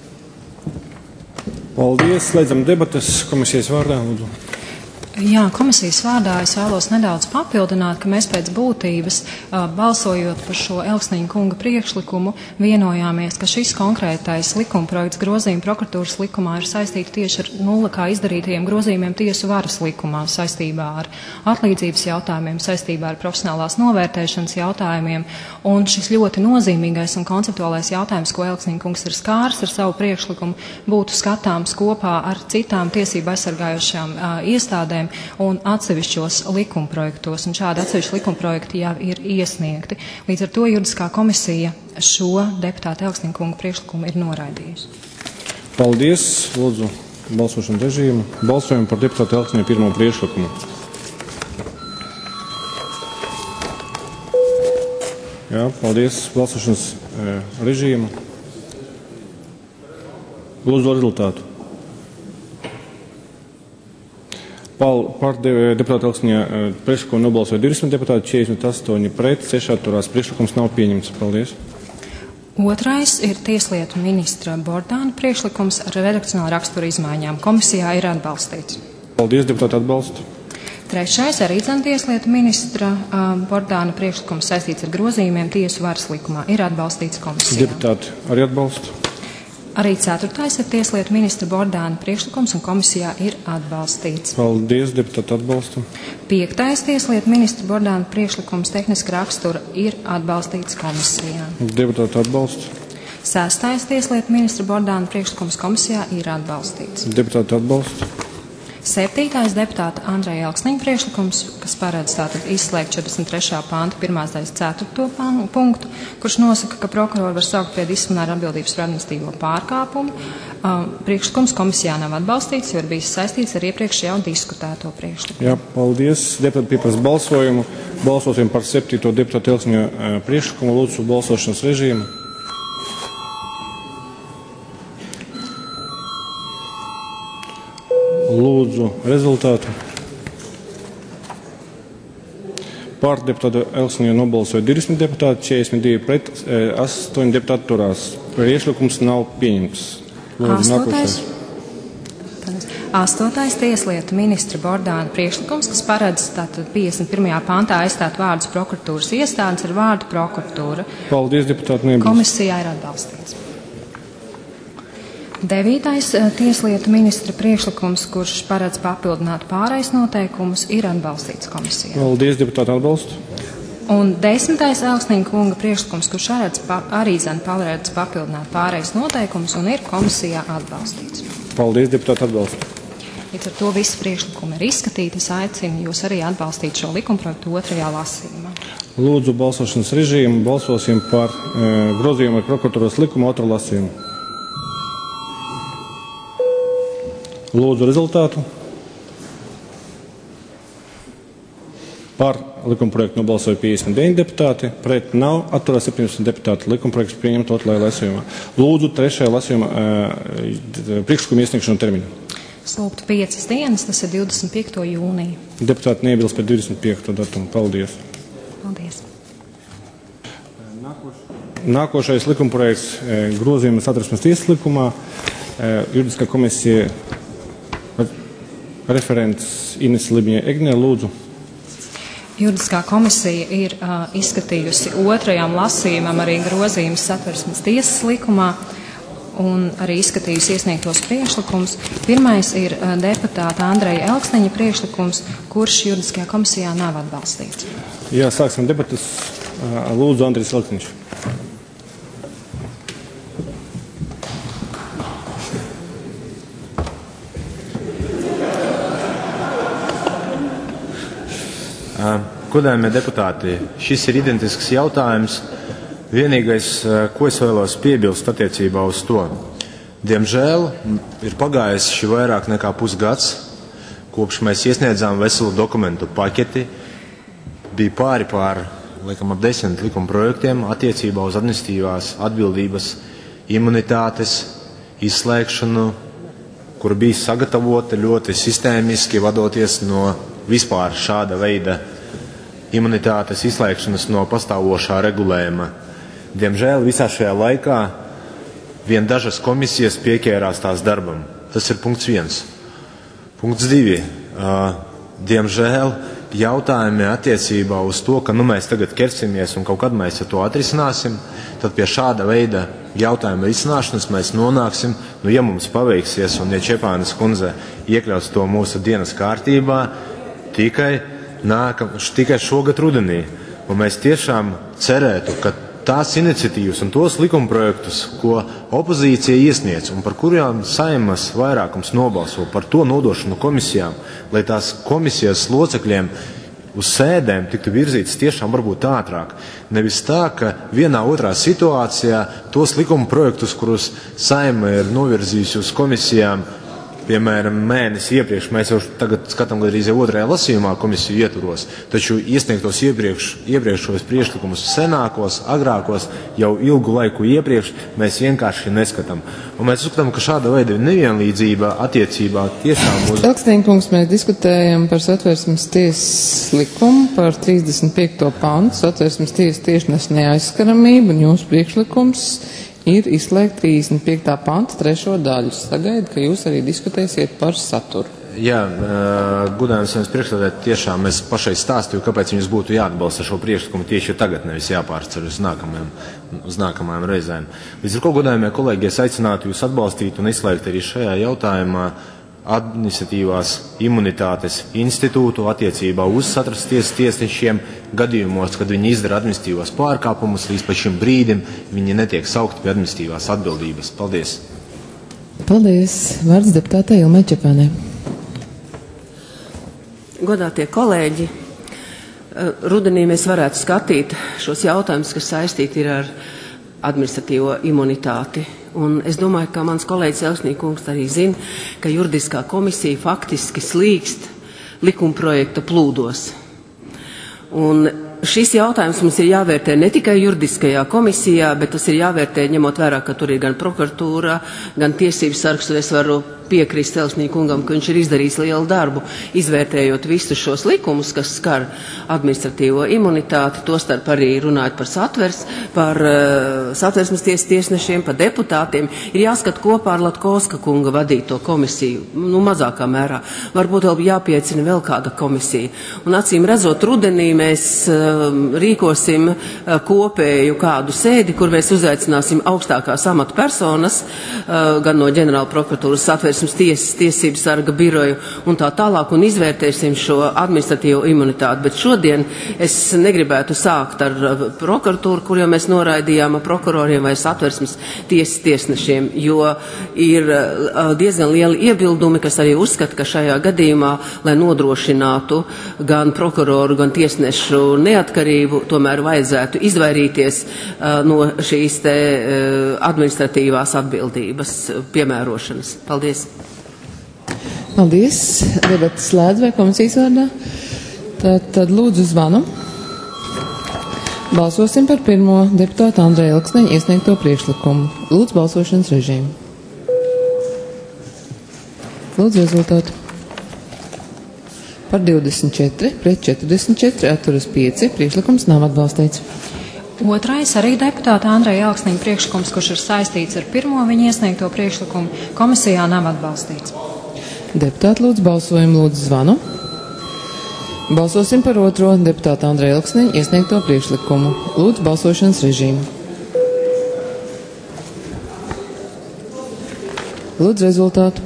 [SPEAKER 5] Paldies! Slēdzam debates komisijas vārdā, lūdzu.
[SPEAKER 1] Jā, komisijas vārdā es vēlos nedaudz papildināt, ka mēs pēc būtības, balsojot par šo Elksniņa kunga priekšlikumu, vienojāmies, ka šis konkrētais likumprojekts grozījuma prokuratūras likumā ir saistīts tieši ar nulle kā izdarītajiem grozījumiem tiesu varas likumā saistībā ar atlīdzības jautājumiem, saistībā ar profesionālās novērtēšanas jautājumiem, un šis ļoti nozīmīgais un konceptuālais jautājums, ko Elksniņa kungs ir skārs ar savu priekšlikumu, būtu skatāms kopā ar citām tiesību aizsargājošām uh, iestādēm un atsevišķos likumprojektos, un šādi atsevišķi likumprojekti jau ir iesniegti. Līdz ar to juridiskā komisija šo deputāta Elksniņa kunga priekšlikumu ir noraidījusi.
[SPEAKER 5] Paldies. Lūdzu, balsošanu režīmu. Balsojam par deputāta Elksniņa pirmo priekšlikumu. Jā, paldies. Balsošanas e, režīmu. Lūdzu rezultātu. Par, par deputātu Elksniņa priekšlikumu nobalsoja divdesmit deputāti, četrdesmit astoņi pret, seši atturās. Priekšlikums nav pieņemts. Paldies.
[SPEAKER 1] Otrais ir tieslietu ministra Bordāna priekšlikums ar redakcionālu raksturu izmaiņām. Komisijā ir atbalstīts.
[SPEAKER 5] Paldies, deputāti atbalstu.
[SPEAKER 1] Trešais arī dzem tieslietu ministra uh, Bordāna priekšlikums saistīts ar grozījumiem tiesu varas likumā. Ir atbalstīts komisijā.
[SPEAKER 5] Deputāti arī atbalstu.
[SPEAKER 1] Arī ceturtais ir tieslietu ministra Bordāna priekšlikums un komisijā ir atbalstīts.
[SPEAKER 5] Paldies, deputāti atbalstu.
[SPEAKER 1] Piektais tieslietu ministra Bordāna priekšlikums tehniska rakstura ir atbalstīts komisijā.
[SPEAKER 5] Deputāti atbalstu.
[SPEAKER 1] Sestais tieslietu ministra Bordāna priekšlikums komisijā ir atbalstīts.
[SPEAKER 5] Deputāti atbalstu.
[SPEAKER 1] Septītais deputāta Andreja Elksniņa priekšlikums, kas paredz tātad izslēgt četrdesmit trešā panta pirmās daļas ceturto punktu, kurš nosaka, ka prokurori var saukt pie disciplināra atbildības par administratīvo pārkāpumu. Um, priekšlikums komisijā nav atbalstīts, jo ir bijis saistīts ar iepriekš jau diskutēto priekšlikumu.
[SPEAKER 5] Jā, paldies. Deputāti pieprasa balsojumu. Balsosim par septīto deputāta Elksniņa priekšlikumu. Lūdzu balsošanas režīmu. Lūdzu rezultātu. Par deputātu Elksniņu nobalsoja divdesmit deputāti, četrdesmit divi pret, astoņi deputāti turās. Priekšlikums nav pieņemts. Lūdzu,
[SPEAKER 1] Astotais. Astotais tieslietu ministra Bordāna priekšlikums, kas paredz tātad piecdesmit pirmajā pantā aizstāt vārdus prokuratūras iestādes ar vārdu prokuratūra.
[SPEAKER 5] Paldies, deputāti Nebrīz.
[SPEAKER 1] Komisijā ir atbalstīts. Devītais tieslietu ministra priekšlikums, kurš paredz papildināt pārejas noteikumus, ir atbalstīts komisijā.
[SPEAKER 5] Paldies, deputāti atbalstu.
[SPEAKER 1] Un desmitais Elksniņa kunga priekšlikums, kurš aredz, pa, arī zan paredz papildināt pārejas noteikumus un ir komisijā atbalstīts.
[SPEAKER 5] Paldies, deputāti atbalstu.
[SPEAKER 1] Līdz ar to visi priekšlikumi ir izskatīti. Es aicinu jūs arī atbalstīt šo likumprojektu otrajā lasījumā.
[SPEAKER 5] Lūdzu balsošanas režīmu. Balsosim par e, grozījumu ar prokuratūras likumu otru lasījumu. Lūdzu rezultātu. Par likumprojektu nobalsoja piecdesmit deviņi deputāti, pret nav, atturās septiņdesmit deputāti. Likumprojekts pieņemt otrajā lasījumā. Lūdzu trešajā lasījumā e, priekšlikumu iesniegšanu termiņu.
[SPEAKER 1] Slūgtu piecas dienas, tas ir divdesmit piekto jūnija.
[SPEAKER 5] Deputāti neiebilst pēc divdesmit piekto datumu. Paldies.
[SPEAKER 1] Paldies.
[SPEAKER 5] Nākošais likumprojekts e, grozījuma Satversmes tiesas likumā. E, juridiskā komisija referents Ines Libņē Egnere, lūdzu.
[SPEAKER 1] Juridiskā komisija ir uh, izskatījusi otrajām lasījumam arī grozījumus Satversmes tiesas likumā un arī izskatījusi iesniegtos priekšlikumus. Pirmais ir uh, deputāta Andreja Elksniņa priekšlikums, kurš juridiskajā komisijā nav atbalstīts.
[SPEAKER 5] Jā, sāksim debatas. Uh, lūdzu, Andrejs Elksniņš.
[SPEAKER 6] Godājumie deputāti, šis ir identisks jautājums. Vienīgais, ko es vēlos piebilst attiecībā uz to, diemžēl ir pagājis šī vairāk nekā pusgads, kopš mēs iesniedzām veselu dokumentu paketi, bija pāri pār, laikam, ap desmit likuma projektiem attiecībā uz administratīvās atbildības, imunitātes, izslēgšanu, kur bija sagatavota ļoti sistēmiski, vadoties no vispār šāda veida imunitātes izslēgšanas no pastāvošā regulējuma. Diemžēl visā šajā laikā vien dažas komisijas pieķērās tās darbam. Tas ir punkts viens. Punkts divi. Diemžēl jautājumi attiecībā uz to, ka nu mēs tagad ķersimies un kaut kad mēs to atrisināsim, tad pie šāda veida jautājuma risināšanas mēs nonāksim, nu ja mums paveiksies un ja Čepānas kundze iekļaus to mūsu dienas kārtībā, tikai nākam, tikai šogad rudenī. Un mēs tiešām cerētu, ka tās iniciatīvas un tos likumprojektus, ko opozīcija iesniedz un par kurām Saeimas vairākums nobalso, par to nodošanu komisijām, lai tās komisijas locekļiem uz sēdēm tiktu virzītas tiešām varbūt ātrāk. Nevis tā, ka vienā otrā situācijā tos likumprojektus, kurus Saeima ir novirzījusi uz komisijām, piemēram, mēnesi iepriekš, mēs jau tagad skatām gandrīz jau otrajā lasījumā komisiju ietvaros, taču iesniegtos iepriekš, iepriekšos priekšlikumus senākos, agrākos, jau ilgu laiku iepriekš, mēs vienkārši neskatām. Un mēs uzskatām, ka šāda veida nevienlīdzība attiecībā tiešām uz...
[SPEAKER 7] Elksniņkungs, mēs diskutējam par Satversmes tiesas likumu, par trīsdesmit piekto pantu, Satversmes tiesas tiešneša neaizskaramību, un jūsu priekšlikums ir izslēgt trīsdesmit piektā panta trešo daļu. Sagaidu, ka jūs arī diskutēsiet par saturu.
[SPEAKER 6] Jā, gudājums jums priekšstādāt, tiešām es pašai stāstīju, kāpēc viņus būtu jāatbalsta šo priekšlikumu tieši tagad, nevis jāpārcer uz nākamajām, uz nākamajām reizēm. Līdz ar ko, gudājumie kolēģi, es aicinātu jūs atbalstīt un izslēgt arī šajā jautājumā administratīvās imunitātes institūtu attiecībā uz Satversmes tiesas tiesnešiem gadījumos, kad viņi izdara administratīvos pārkāpumus, līdz pa šim brīdim viņi netiek saukti pie administratīvās atbildības. Paldies!
[SPEAKER 7] Paldies! Vārds deputātei Ilmai Čepēnei.
[SPEAKER 8] Godātie kolēģi, rudenī mēs varētu skatīt šos jautājumus, kas saistīti ir ar administratīvo imunitāti. Un es domāju, ka mans kolēģis Elksniņkungs arī zina, ka juridiskā komisija faktiski slīkst likumprojekta plūdos. Un šis jautājums mums ir jāvērtē ne tikai juridiskajā komisijā, bet tas ir jāvērtē ņemot vērā, ka tur ir gan prokuratūra, gan tiesības sargs, un es varu piekrist Elksniņkungam, ka viņš ir izdarījis lielu darbu, izvērtējot visus šos likumus, kas skar administratīvo imunitāti, tostarp arī runājot par satvers, par uh, Satversmes tiesas tiesnešiem, par deputātiem, ir jāskat kopā ar Latkovska kunga vadīto komisiju, nu mazākā mērā. Varbūt vēl jāpiecina vēl kāda komisija. Un acīm redzot, rudenī mēs uh, rīkosim uh, kopēju kādu sēdi, kur mēs uzaicināsim augstākās amatpersonas, uh, gan no ģenerāla prokuratūras Satversmes tiesas, tiesības sarga biroju un tā tālāk, un izvērtēsim šo administratīvo imunitāti. Bet šodien es negribētu sākt ar prokuratūru, kur jau mēs noraidījām prokuroriem vai Satversmes tiesas tiesnešiem, jo ir diezgan lieli iebildumi, kas arī uzskata, ka šajā gadījumā, lai nodrošinātu gan prokuroru, gan tiesnešu neatkarību, tomēr vajadzētu izvairīties uh, no šīs te uh, administratīvās atbildības piemērošanas. Paldies!
[SPEAKER 7] Paldies. Debatas slēdz vai komisijas vārdā? Tad, tad lūdzu zvanu. Balsosim par pirmo deputātu Andreja Elksniņa iesniegto priekšlikumu. Lūdzu balsošanas režīmu. Lūdzu rezultātu. Par divdesmit četri, pret četrdesmit četri, atturas pieci. Priekšlikums nav atbalstīts.
[SPEAKER 1] Otrais arī deputāta Andreja Elksniņa priekšlikums, kurš ir saistīts ar pirmo viņa iesniegto priekšlikumu, komisijā nav atbalstīts.
[SPEAKER 7] Deputāti lūdzu balsojumu, lūdzu zvanu. Balsosim par otro deputāta Andreja Elksniņa iesniegto priekšlikumu. Lūdzu balsošanas režīmu. Lūdzu rezultātu.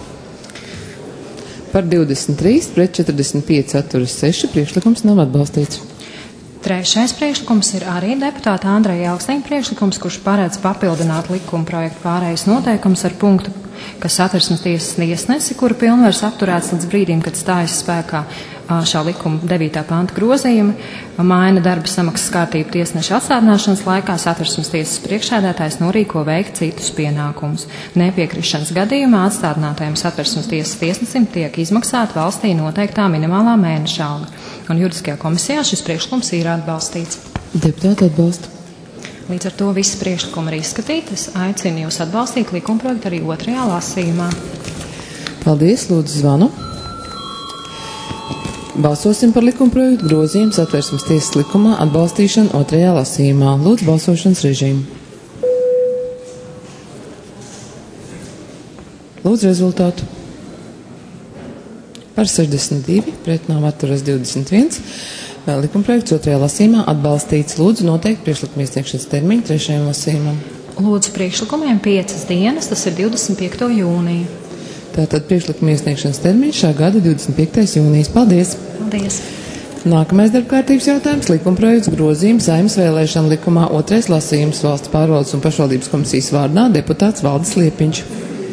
[SPEAKER 7] Par divdesmit trīs, pret četrdesmit pieci, atturas seši. Priekšlikums nav atbalstīts.
[SPEAKER 1] Trešais priekšlikums ir arī deputāta Andreja Elksniņa priekšlikums, kurš paredz papildināt likuma projektu pārējais noteikums ar punktu, kas Satversmes tiesas tiesnesi, kura pilnvaras apturēts līdz brīdim, kad stājas spēkā šā likuma devītā panta grozījuma, maina darba samaksas kārtību tiesneša atstādināšanas laikā, Satversmes tiesas priekšsēdētājs norīko veikt citus pienākumus. Nepiekrišanas gadījumā atstādinātajam Satversmes tiesas tiesnesim tiek izmaksāta valstī noteiktā minimālā mēneša alga. Un juridiskajā komisijā šis priekšlikums ir atbalstīts.
[SPEAKER 7] Deputāti atbalsta.
[SPEAKER 1] Līdz ar to visi priekšlikumi ir izskatīti. Es aicinu jūs atbalstīt likumprojektu arī otrajā lasījumā.
[SPEAKER 7] Paldies, lūdzu zvanu. Balsosim par likumprojektu grozījumu Satversmes tiesas likumā atbalstīšanu otrajā lasījumā. Lūdzu balsošanas režīmu. Lūdzu rezultātu. Par sešdesmit divi, pret nav atturas divdesmit viens. Likumprojekts otrajā lasījumā atbalstīts. Lūdzu noteikti priekšlikuma iesniegšanas termiņu trešajam lasījumam.
[SPEAKER 1] Lūdzu priekšlikumiem piecas dienas, tas ir divdesmit piekto jūniju.
[SPEAKER 7] Tātad priekšlikuma iesniegšanas termiņš šā gada divdesmit piektais jūnijas. Paldies!
[SPEAKER 1] Paldies!
[SPEAKER 7] Nākamais darbkārtības jautājums - likumprojekts grozījums Saeimas vēlēšana likumā otrais lasījums Valsts pārvaldes un pašvaldības komisijas vārdā deputāts Valdis Liepiņš.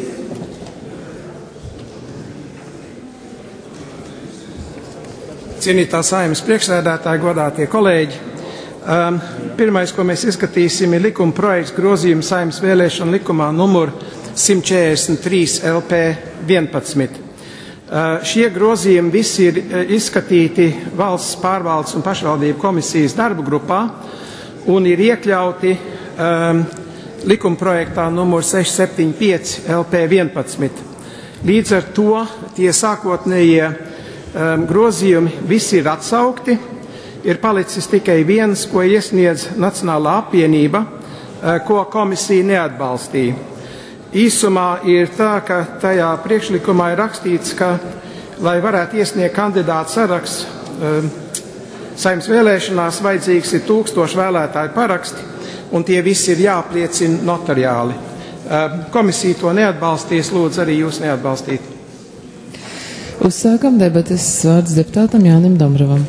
[SPEAKER 9] Cienītā Saeimas priekšsēdētāji, godātie kolēģi, um, pirmais, ko mēs izskatīsim, ir likuma projekts grozījums Saeimas vēlēšana likumā numur simt četrdesmit trīs L P vienpadsmit. Šie grozījumi visi ir izskatīti Valsts pārvaldes un pašvaldību komisijas darba grupā un ir iekļauti um, likumprojektā numur seši septiņi pieci L P vienpadsmit. Līdz ar to tie sākotnējie um, grozījumi visi ir atsaukti, ir palicis tikai viens, ko iesniedz Nacionālā apvienība, uh, ko komisija neatbalstīja. Īsumā ir tā, ka tajā priekšlikumā ir rakstīts, ka, lai varētu iesniegt kandidātu saraksts, um, Saeimas vēlēšanās vajadzīgs ir tūkstoši vēlētāju paraksti, un tie visi ir jāapliecina notariāli. Um, komisija to neatbalstīs, lūdzu arī jūs neatbalstīt.
[SPEAKER 7] Uzsākam debates, vārds deputātam Jānim Dombravam.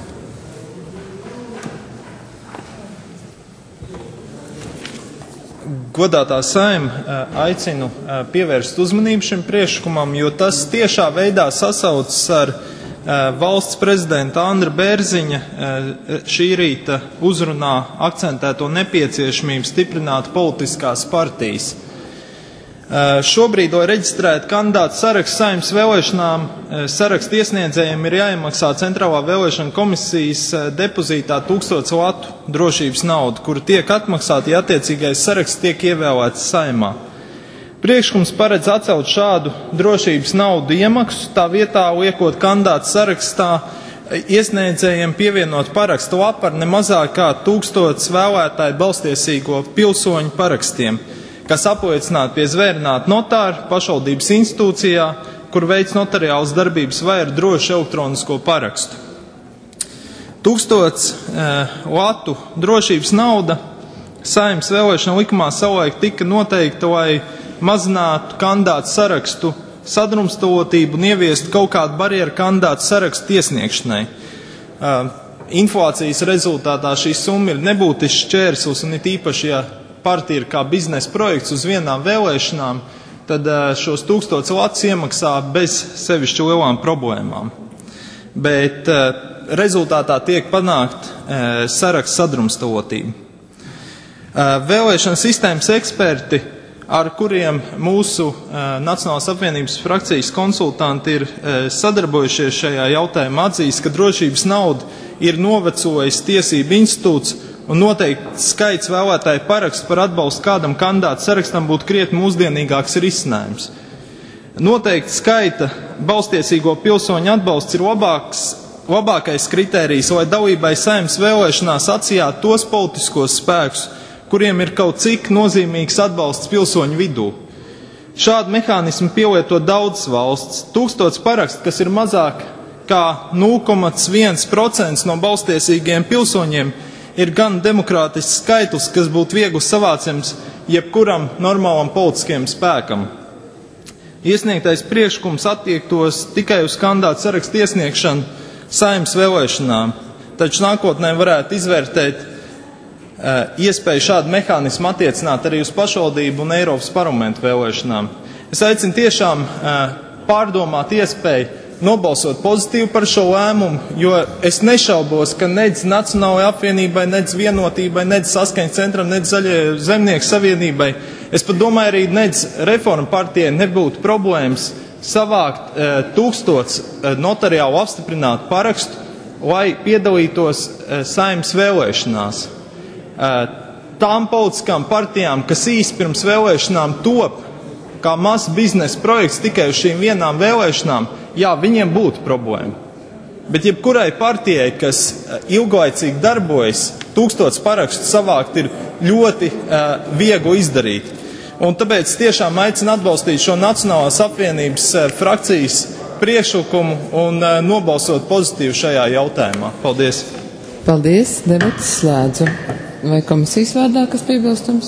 [SPEAKER 10] Godātā Saeima, aicinu pievērst uzmanību šim priekšlikumam, jo tas tiešā veidā sasaucas ar valsts prezidenta Andra Bērziņa šī rīta uzrunā akcentēto nepieciešamību stiprināt politiskās partijas. Šobrīd, lai reģistrētu kandidātu sarakstu Saeimas vēlēšanām, sarakstu iesniedzējiem ir jāiemaksā Centrālā vēlēšana komisijas depozītā tūkstots latu drošības naudu, kura tiek atmaksāta, ja attiecīgais saraksts tiek ievēlēts Saeimā. Priekšlikums paredz atcelt šādu drošības naudu iemaksu, tā vietā liekot kandidātu sarakstā iesniedzējiem pievienot parakstu lapu ar nemazāk kā tūkstots vēlētāju balstiesīgo pilsoņu parakstiem, kas apliecināti pie zvērināta notāra pašvaldības institūcijā, kur veic notariālas darbības vai ar drošu elektronisko parakstu. Tūkstots eh, latu drošības nauda Saeimas vēlēšana likumā savulaik tika noteikta, lai mazinātu kandidātu sarakstu sadrumstalotību un ieviestu kaut kādu barjeru kandidātu sarakstu iesniegšanai. Eh, inflācijas rezultātā šī summa ir nebūtisks šķērslis, un it īpaši, ja partija ir kā biznesa projekts uz vienām vēlēšanām, tad šos tūkstots latus iemaksā bez sevišķi lielām problēmām. Bet rezultātā tiek panākt saraksts sadrumstalotība. Vēlēšana sistēmas eksperti, ar kuriem mūsu Nacionālās apvienības frakcijas konsultanti ir sadarbojušies šajā jautājumā, atzīst, ka drošības nauda ir novecojis tiesību institūts, un noteikti skaits vēlētāju parakstu par atbalstu kādam kandidātu sarakstam būtu krietni mūsdienīgāks risinājums. Noteikti skaita balstiesīgo pilsoņu atbalsts ir labāks, labākais kritērijs, lai dalībai Saeimas vēlēšanās atsijātu tos politiskos spēkus, kuriem ir kaut cik nozīmīgs atbalsts pilsoņu vidū. Šādu mehānismu pielieto daudzas valsts. Tūkstots parakstu, kas ir mazāk kā nulle komats viens procents no balstiesīgiem pilsoņiem, ir gan demokrātisks skaitlis, kas būtu viegli savācams jebkuram normālam politiskiem spēkam. Iesniegtais priekšlikums attiektos tikai uz kandidātu sarakstu iesniegšanu Saeimas vēlēšanām, taču nākotnē varētu izvērtēt e, iespēju šādu mehānismu attiecināt arī uz pašvaldību un Eiropas parlamentu vēlēšanām. Es aicinu tiešām e, pārdomāt iespēju nobalsot pozitīvi par šo lēmumu, jo es nešaubos, ka nedz Nacionālajai apvienībai, nedz Vienotībai, nedz Saskaņas centram, nedz Zaļajai zemnieku savienībai, es pat domāju arī nedz Reforma partijai nebūtu problēmas savākt e, tūkstots e, notariālu apstiprinātu parakstu, lai piedalītos e, Saeimas vēlēšanās. E, tām politiskām partijām, kas īsi pirms vēlēšanām top kā mazs biznesa projekts tikai uz šīm vienām vēlēšanām, jā, viņiem būtu problēma. Bet jebkurai partijai, kas ilglaicīgi darbojas, tūkstots parakstu savākt ir ļoti uh, viegli izdarīt. Un tāpēc tiešām aicinu atbalstīt šo Nacionālās apvienības uh, frakcijas priekšlikumu un uh, nobalsot pozitīvi šajā jautājumā. Paldies!
[SPEAKER 7] Paldies! Debates slēdzu. Vai komisijas vārdā kas piebilstams?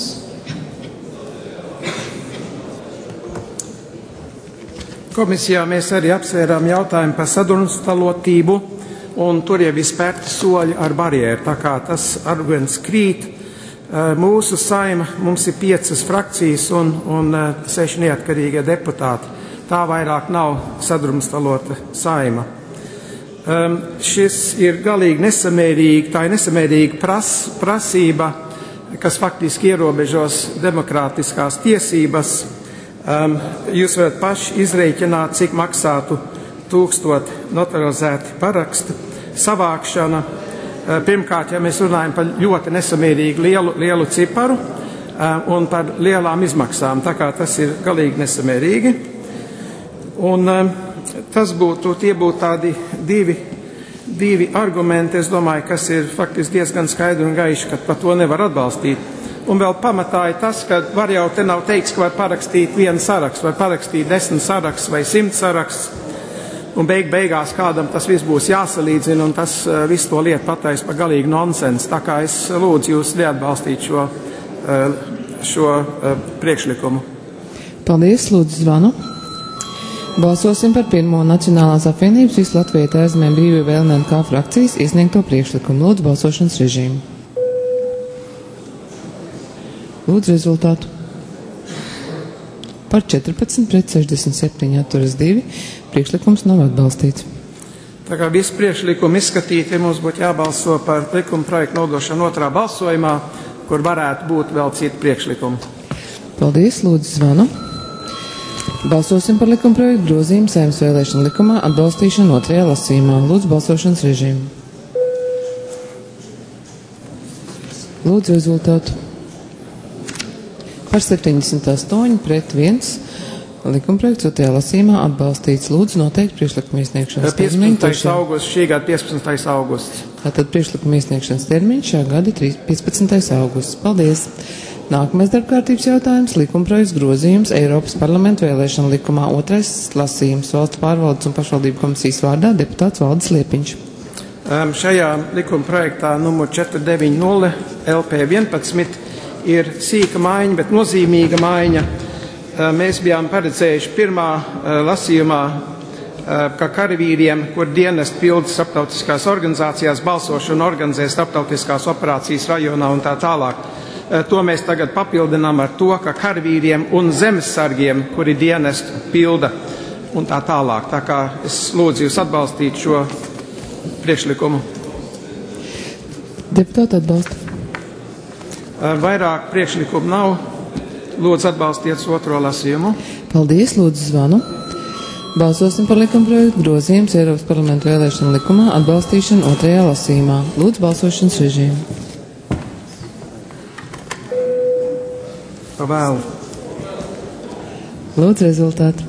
[SPEAKER 9] Komisijā mēs arī apsvērām jautājumu par sadrumstalotību, un tur jau ir spērti soļi ar barjeru, tā kā tas arguments krīt. Mūsu Saeima, mums ir piecas frakcijas un, un seši neatkarīgie deputāti. Tā vairāk nav sadrumstalota Saeima. Um, šis ir galīgi nesamērīgi, tā ir nesamērīga pras, prasība, kas faktiski ierobežos demokrātiskās tiesības. Um, jūs varat paši izreikināt, cik maksātu tūkstot notarizēti paraksti savākšana. Uh, pirmkārt, ja mēs runājam par ļoti nesamērīgi lielu, lielu ciparu uh, un par lielām izmaksām, tā kā tas ir galīgi nesamērīgi. Un uh, tas būtu, tie būtu tādi divi, divi argumenti, es domāju, kas ir faktiski diezgan skaidri un gaiši, ka par to nevar atbalstīt. Un vēl pamatā ir tas, ka var jau te nav teikts, ka var parakstīt vienu sarakstu, var parakstīt desmit sarakstu vai simt sarakstu, un beig beigās kādam tas viss būs jāsalīdzina, un tas uh, viss to lietu pateiks par galīgi nonsens. Tā kā es lūdzu jūs neatbalstīt šo, uh, šo uh, priekšlikumu.
[SPEAKER 7] Paldies, lūdzu zvanu. Balsosim par pirmo Nacionālās apvienības visu Latviju aizmēm brīvie vēlēnēm kā frakcijas iesniegto priekšlikumu. Lūdzu balsošanas režīmu. Lūdzu rezultātu. Par četrpadsmit pret sešdesmit septiņi atturas divi. Priekšlikums nav atbalstīts.
[SPEAKER 9] Tā kā visi priekšlikumi izskatīti, mums būtu jābalso par likuma projektu nodošanu otrā balsojumā, kur varētu būt vēl citi priekšlikumi.
[SPEAKER 7] Paldies, lūdzu zvanu. Balsosim par likuma projektu grozījumu Saeimas vēlēšanu likumā atbalstīšanu otrajā lasījumā. Lūdzu balsošanas režīmu. Lūdzu rezultātu. Par septiņdesmit astoņi pret viens likumprojekts otrajā lasījumā atbalstīts. Lūdzu noteikti priekšlikuma iesniegšanas termiņu.
[SPEAKER 9] piecpadsmitais augusts, šī gada piecpadsmitais augusts.
[SPEAKER 7] Tātad priekšlikuma iesniegšanas termiņš šā gada piecpadsmitais augusts. Paldies! Nākamais darbkārtības jautājums - likumprojekts grozījums Eiropas parlamenta vēlēšana likumā otrais lasījums Valsts pārvaldes un pašvaldību komisijas vārdā deputāts Valdis Liepiņš.
[SPEAKER 9] Um, šajā likuma projektā numur četri deviņi nulle L P vienpadsmit ir sīka maiņa, bet nozīmīga maiņa. Mēs bijām paredzējuši pirmā lasījumā, ka karavīriem, kur dienesti pilda starptautiskās organizācijās, balsošanu organizē starptautiskās operācijas rajonā un tā tālāk. To mēs tagad papildinām ar to, ka karavīriem un zemesargiem, kuri dienesti pilda un tā tālāk. Tā kā es lūdzu jūs atbalstīt šo priekšlikumu.
[SPEAKER 7] Deputāti atbalsta.
[SPEAKER 9] Vairāk priekšlikumu nav. Lūdzu atbalstiet otro lasījumu.
[SPEAKER 7] Paldies, lūdzu zvanu. Balsosim par likumprojektu grozījums Eiropas parlamenta vēlēšanu likumā atbalstīšanu otrajā lasījumā. Lūdzu balsošanas režīmu.
[SPEAKER 9] Pavēlu.
[SPEAKER 7] Lūdzu rezultātu.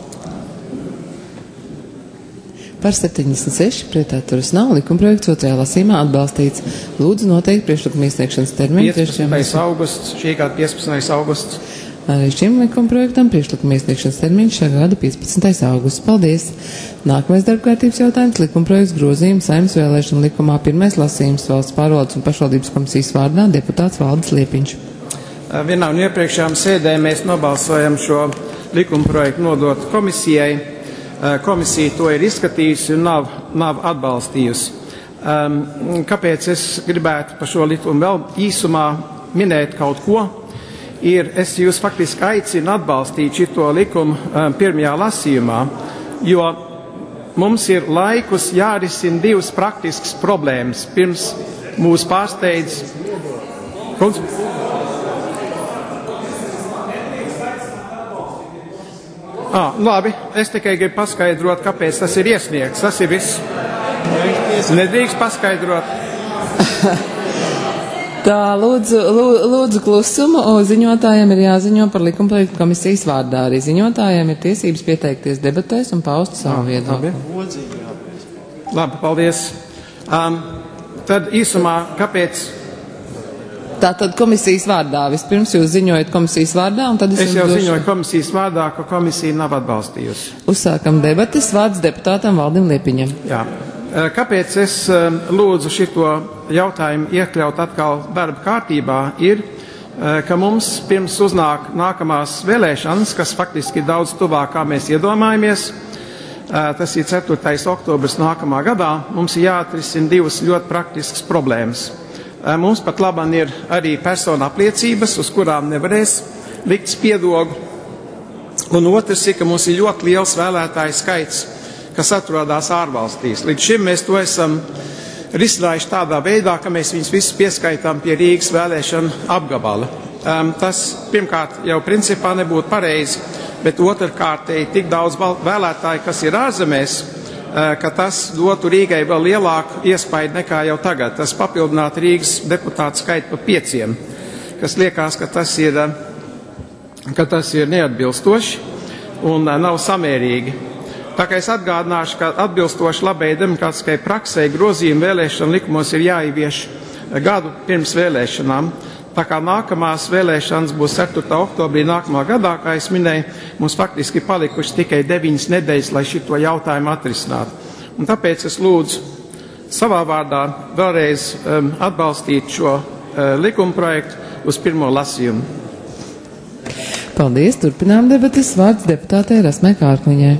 [SPEAKER 7] Par septiņdesmit seši pret atturas nav. Likumprojekts otrajā lasījumā atbalstīts. Lūdzu noteikti priekšlikuma iesniegšanas termiņu.
[SPEAKER 9] piecpadsmitais augusts, šī gada piecpadsmitais augusts.
[SPEAKER 7] Arī šim likumprojektam priekšlikuma iesniegšanas termiņš šā gada piecpadsmitais augusts. Paldies! Nākamais darbkārtības jautājums - likumprojekts grozījums Saeimas vēlēšanu likumā pirmais lasījums Valsts pārvaldes un pašvaldības komisijas vārdā deputāts Valdis Liepiņš.
[SPEAKER 9] Vienā no iepriekšējām sēdēm mēs nobalsojam šo likumprojektu nodot komisijai. Komisija to ir izskatījusi un nav, nav atbalstījusi. Um, kāpēc es gribētu par šo likumu vēl īsumā minēt kaut ko? Ir, es jūs faktiski aicinu atbalstīt šito likumu um, pirmajā lasījumā, jo mums ir laikus jārisina divas praktiskas problēmas. Pirms mūs pārsteidz. Kungs? Ah, labi, es tikai gribu paskaidrot, kāpēc tas ir iesniegts. Tas ir viss. Nedrīkst paskaidrot.
[SPEAKER 7] Tā, lūdzu, lūdzu klusumu, un ziņotājiem ir jāziņo par likumprojektu komisijas vārdā. Arī ziņotājiem ir tiesības pieteikties debatēs un paust savu viedokli.
[SPEAKER 9] Labi. Labi, paldies. Um, tad īsumā, kāpēc...
[SPEAKER 7] Tātad komisijas vārdā. Vispirms jūs ziņojat komisijas vārdā, un tad es,
[SPEAKER 9] es jau
[SPEAKER 7] došu...
[SPEAKER 9] ziņoju komisijas vārdā, ka komisija nav atbalstījusi.
[SPEAKER 7] Uzsākam debates, vārds deputātam Valdim Liepiņam.
[SPEAKER 9] Jā. Kāpēc es lūdzu šito jautājumu iekļaut atkal darba kārtībā, ir, ka mums pirms uznāk nākamās vēlēšanas, kas faktiski ir daudz tuvāk, kā mēs iedomājamies. Tas ir ceturtais oktobris nākamā gadā. Mums ir jāatrisina divas ļoti praktiskas problēmas. Mums pat labam ir arī persona apliecības, uz kurām nevarēs likt spiedogu. Un otrs ir, ka mums ir ļoti liels vēlētāju skaits, kas atrodas ārvalstīs. Līdz šim mēs to esam risinājuši tādā veidā, ka mēs viņus visus pieskaitām pie Rīgas vēlēšana apgabala. Um, tas pirmkārt jau principā nebūtu pareizi, bet otrkārtēji tik daudz vēlētāju, kas ir ārzemēs, ka tas dotu Rīgai vēl lielāku iespaidu nekā jau tagad. Tas papildinātu Rīgas deputātu skaitu pa pieciem, kas liekas, ka tas ir, ka tas ir neatbilstoši un nav samērīgi. Tā kā es atgādināšu, ka atbilstoši labai demokrātiskai praksei grozījumi vēlēšana likumos ir jāievieš gadu pirms vēlēšanām. Tā kā nākamās vēlēšanas būs ceturtā oktobrī nākamā gadā, kā es minēju, mums faktiski palikuši tikai deviņas nedēļas, lai šito jautājumu atrisinātu. Un tāpēc es lūdzu savā vārdā vēlreiz um, atbalstīt šo uh, likumprojektu uz pirmo lasījumu.
[SPEAKER 7] Paldies, turpinām debatas. Vārds deputātei Rasmai Kārkliņai.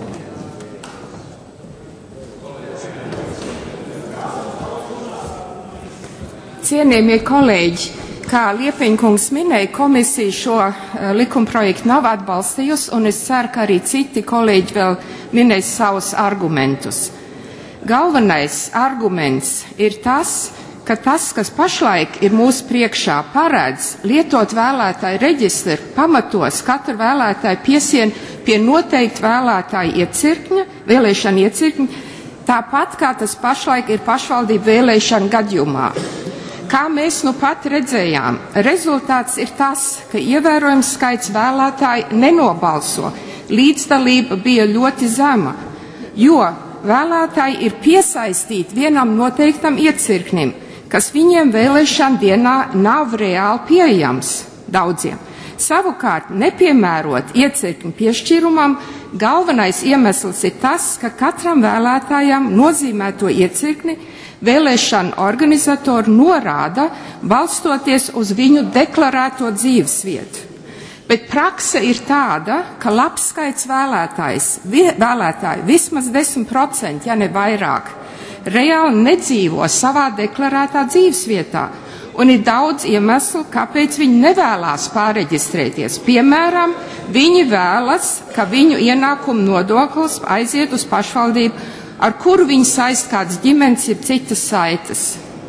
[SPEAKER 11] Cienījamie kolēģi, kā Liepiņkungs minēja, komisija šo uh, likumprojektu nav atbalstījusi, un es ceru, ka arī citi kolēģi vēl minēs savus argumentus. Galvenais arguments ir tas, ka tas, kas pašlaik ir mūsu priekšā, paredz lietot vēlētāju reģistru, pamatos katru vēlētāju piesien pie noteikti vēlētāju iecirkņa, vēlēšana iecirkņa, tāpat kā tas pašlaik ir pašvaldību vēlēšana gadījumā. Kā mēs nu pat redzējām, rezultāts ir tas, ka ievērojams skaits vēlētāji nenobalso. Līdzdalība bija ļoti zema, jo vēlētāji ir piesaistīti vienam noteiktam iecirknim, kas viņiem vēlēšana dienā nav reāli pieejams daudziem. Savukārt, nepiemērot iecirkņu piešķirumam, galvenais iemesls ir tas, ka katram vēlētājam nozīmēto iecirkni vēlēšana organizatori norāda, balstoties uz viņu deklarēto dzīvesvietu. Bet prakse ir tāda, ka labs skaits vēlētājs, vēlētāji, vismaz desmit procenti, ja ne vairāk, reāli nedzīvo savā deklarētā dzīvesvietā. Un ir daudz iemeslu, kāpēc viņi nevēlās pārreģistrēties. Piemēram, viņi vēlas, ka viņu ienākumu nodoklis aiziet uz pašvaldību, ar kuru viņi saist kādas ģimenes, ir citas saites.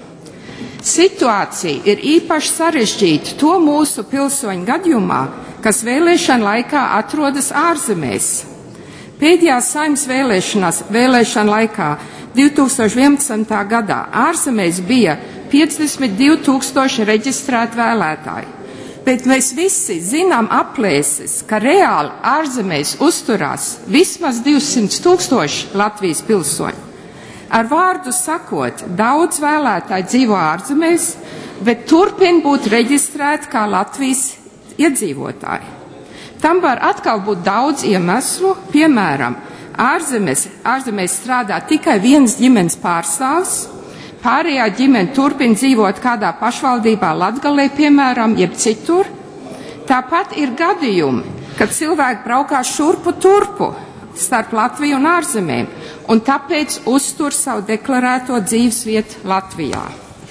[SPEAKER 11] Situācija ir īpaši sarežģīta to mūsu pilsoņu gadījumā, kas vēlēšana laikā atrodas ārzemēs. Pēdējās Saeimas vēlēšanās vēlēšana laikā divi tūkstoši vienpadsmitā gadā ārzemēs bija piecdesmit divi tūkstoši reģistrēti vēlētāji. Bet mēs visi zinām aplēses, ka reāli ārzemēs uzturās vismaz divsimt tūkstoši Latvijas pilsoņu. Ar vārdu sakot, daudz vēlētāji dzīvo ārzemēs, bet turpin būt reģistrēti kā Latvijas iedzīvotāji. Tam var atkal būt daudz iemeslu, piemēram, ārzemēs, ārzemēs strādā tikai viens ģimenes pārstāvs, pārējā ģimene turpina dzīvot kādā pašvaldībā Latgalē, piemēram, jeb citur. Tāpat ir gadījumi, kad cilvēki braukās šurpu turpu starp Latviju un ārzemēm, un tāpēc uztur savu deklarēto dzīvesvietu Latvijā.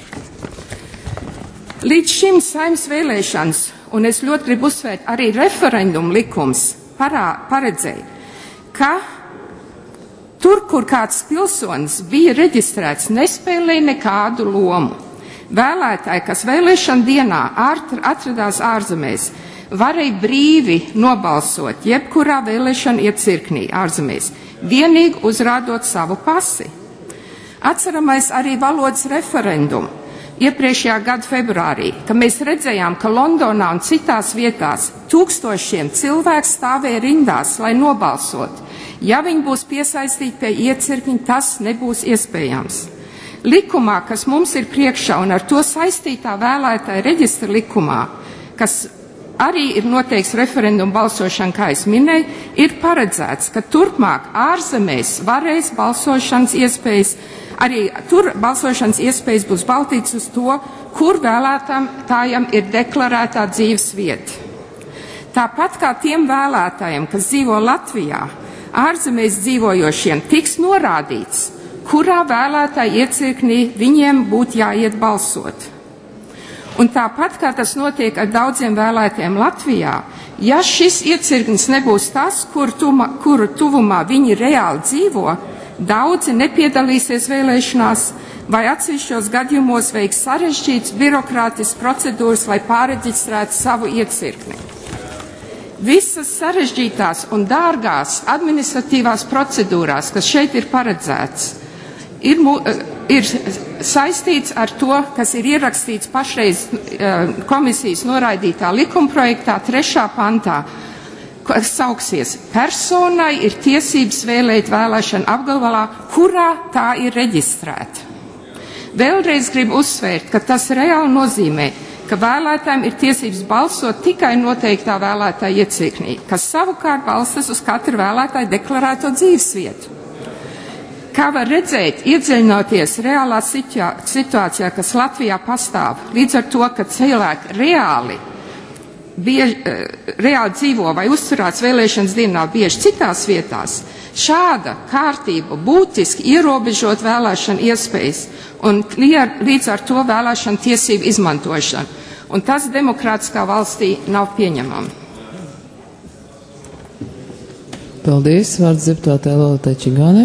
[SPEAKER 11] Līdz šim Saeimas vēlēšanas, un es ļoti gribu uzsvērt, arī referendumu likums parā, paredzēja, ka tur, kur kāds pilsonis bija reģistrēts, nespēlēja nekādu lomu. Vēlētāji, kas vēlēšana dienā atradās ārzemēs, varēja brīvi nobalsot jebkurā vēlēšana iecirknī ārzemēs, vienīgi uzrādot savu pasi. Atceramais arī valodas referendumu iepriekšējā gada februārī, ka mēs redzējām, ka Londonā un citās vietās tūkstošiem cilvēku stāvēja rindās, lai nobalsotu. Ja viņi būs piesaistīti pie iecirkņa, tas nebūs iespējams. Likumā, kas mums ir priekšā un ar to saistītā vēlētāja reģistra likumā, kas arī ir noteikts referendumu balsošana, kā es minēju, ir paredzēts, ka turpmāk ārzemēs varēs balsošanas iespējas, arī tur balsošanas iespējas būs balstītas uz to, kur vēlētājam ir deklarētā dzīves vieta. Tāpat kā tiem vēlētājiem, kas dzīvo Latvijā, ārzemēs dzīvojošiem tiks norādīts, kurā vēlētāja iecirknī viņiem būtu jāiet balsot. Un tāpat kā tas notiek ar daudziem vēlētājiem Latvijā, ja šis iecirknis nebūs tas, kur tuma, kuru tuvumā viņi reāli dzīvo, daudzi nepiedalīsies vēlēšanās vai atsevišķos gadījumos veiks sarežģītas birokrātiskas procedūras, lai pārreģistrētu savu iecirkni. Visas sarežģītās un dārgās administratīvās procedūrās, kas šeit ir paredzēts, ir, ir saistīts ar to, kas ir ierakstīts pašreiz komisijas noraidītā likumprojektā trešā pantā, kas sauksies: personai ir tiesības vēlēt vēlēšanu apgabalā, kurā tā ir reģistrēta. Vēlreiz gribu uzsvērt, ka tas reāli nozīmē, ka vēlētājiem ir tiesības balsot tikai noteiktā vēlētāja iecirknī, kas savukārt balstas uz katru vēlētāju deklarēto dzīvesvietu. Kā var redzēt, iedziļinoties reālā situācijā, kas Latvijā pastāv, līdz ar to, ka cilvēki reāli, bieži, reāli dzīvo vai uzturās vēlēšanas dienā bieži citās vietās, šāda kārtība būtiski ierobežot vēlēšanu iespējas un līdz ar to vēlēšanu tiesību izmantošanu. Un tas demokrātiskā valstī nav pieņemami.
[SPEAKER 7] Paldies. Vārds deputātei Lolitai Čigānei.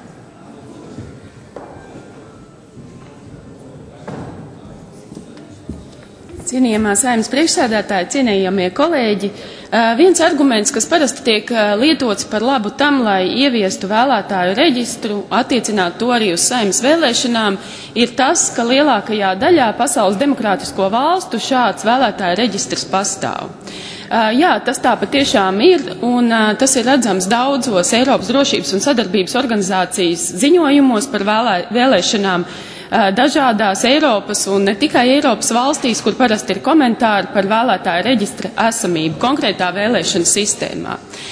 [SPEAKER 12] Cienījamā Saeimas priekšsēdētāja, cienījamie kolēģi, viens arguments, kas parasti tiek lietots par labu tam, lai ieviestu vēlētāju reģistru, attiecināt to arī uz Saeimas vēlēšanām, ir tas, ka lielākajā daļā pasaules demokrātisko valstu šāds vēlētāju reģistrs pastāv. Jā, tas tā patiešām ir, un tas ir redzams daudzos Eiropas drošības un sadarbības organizācijas ziņojumos par vēlē, vēlēšanām, dažādās Eiropas un ne tikai Eiropas valstīs, kur parasti ir komentāri par vēlētāju reģistra esamību konkrētā vēlēšana sistēmā.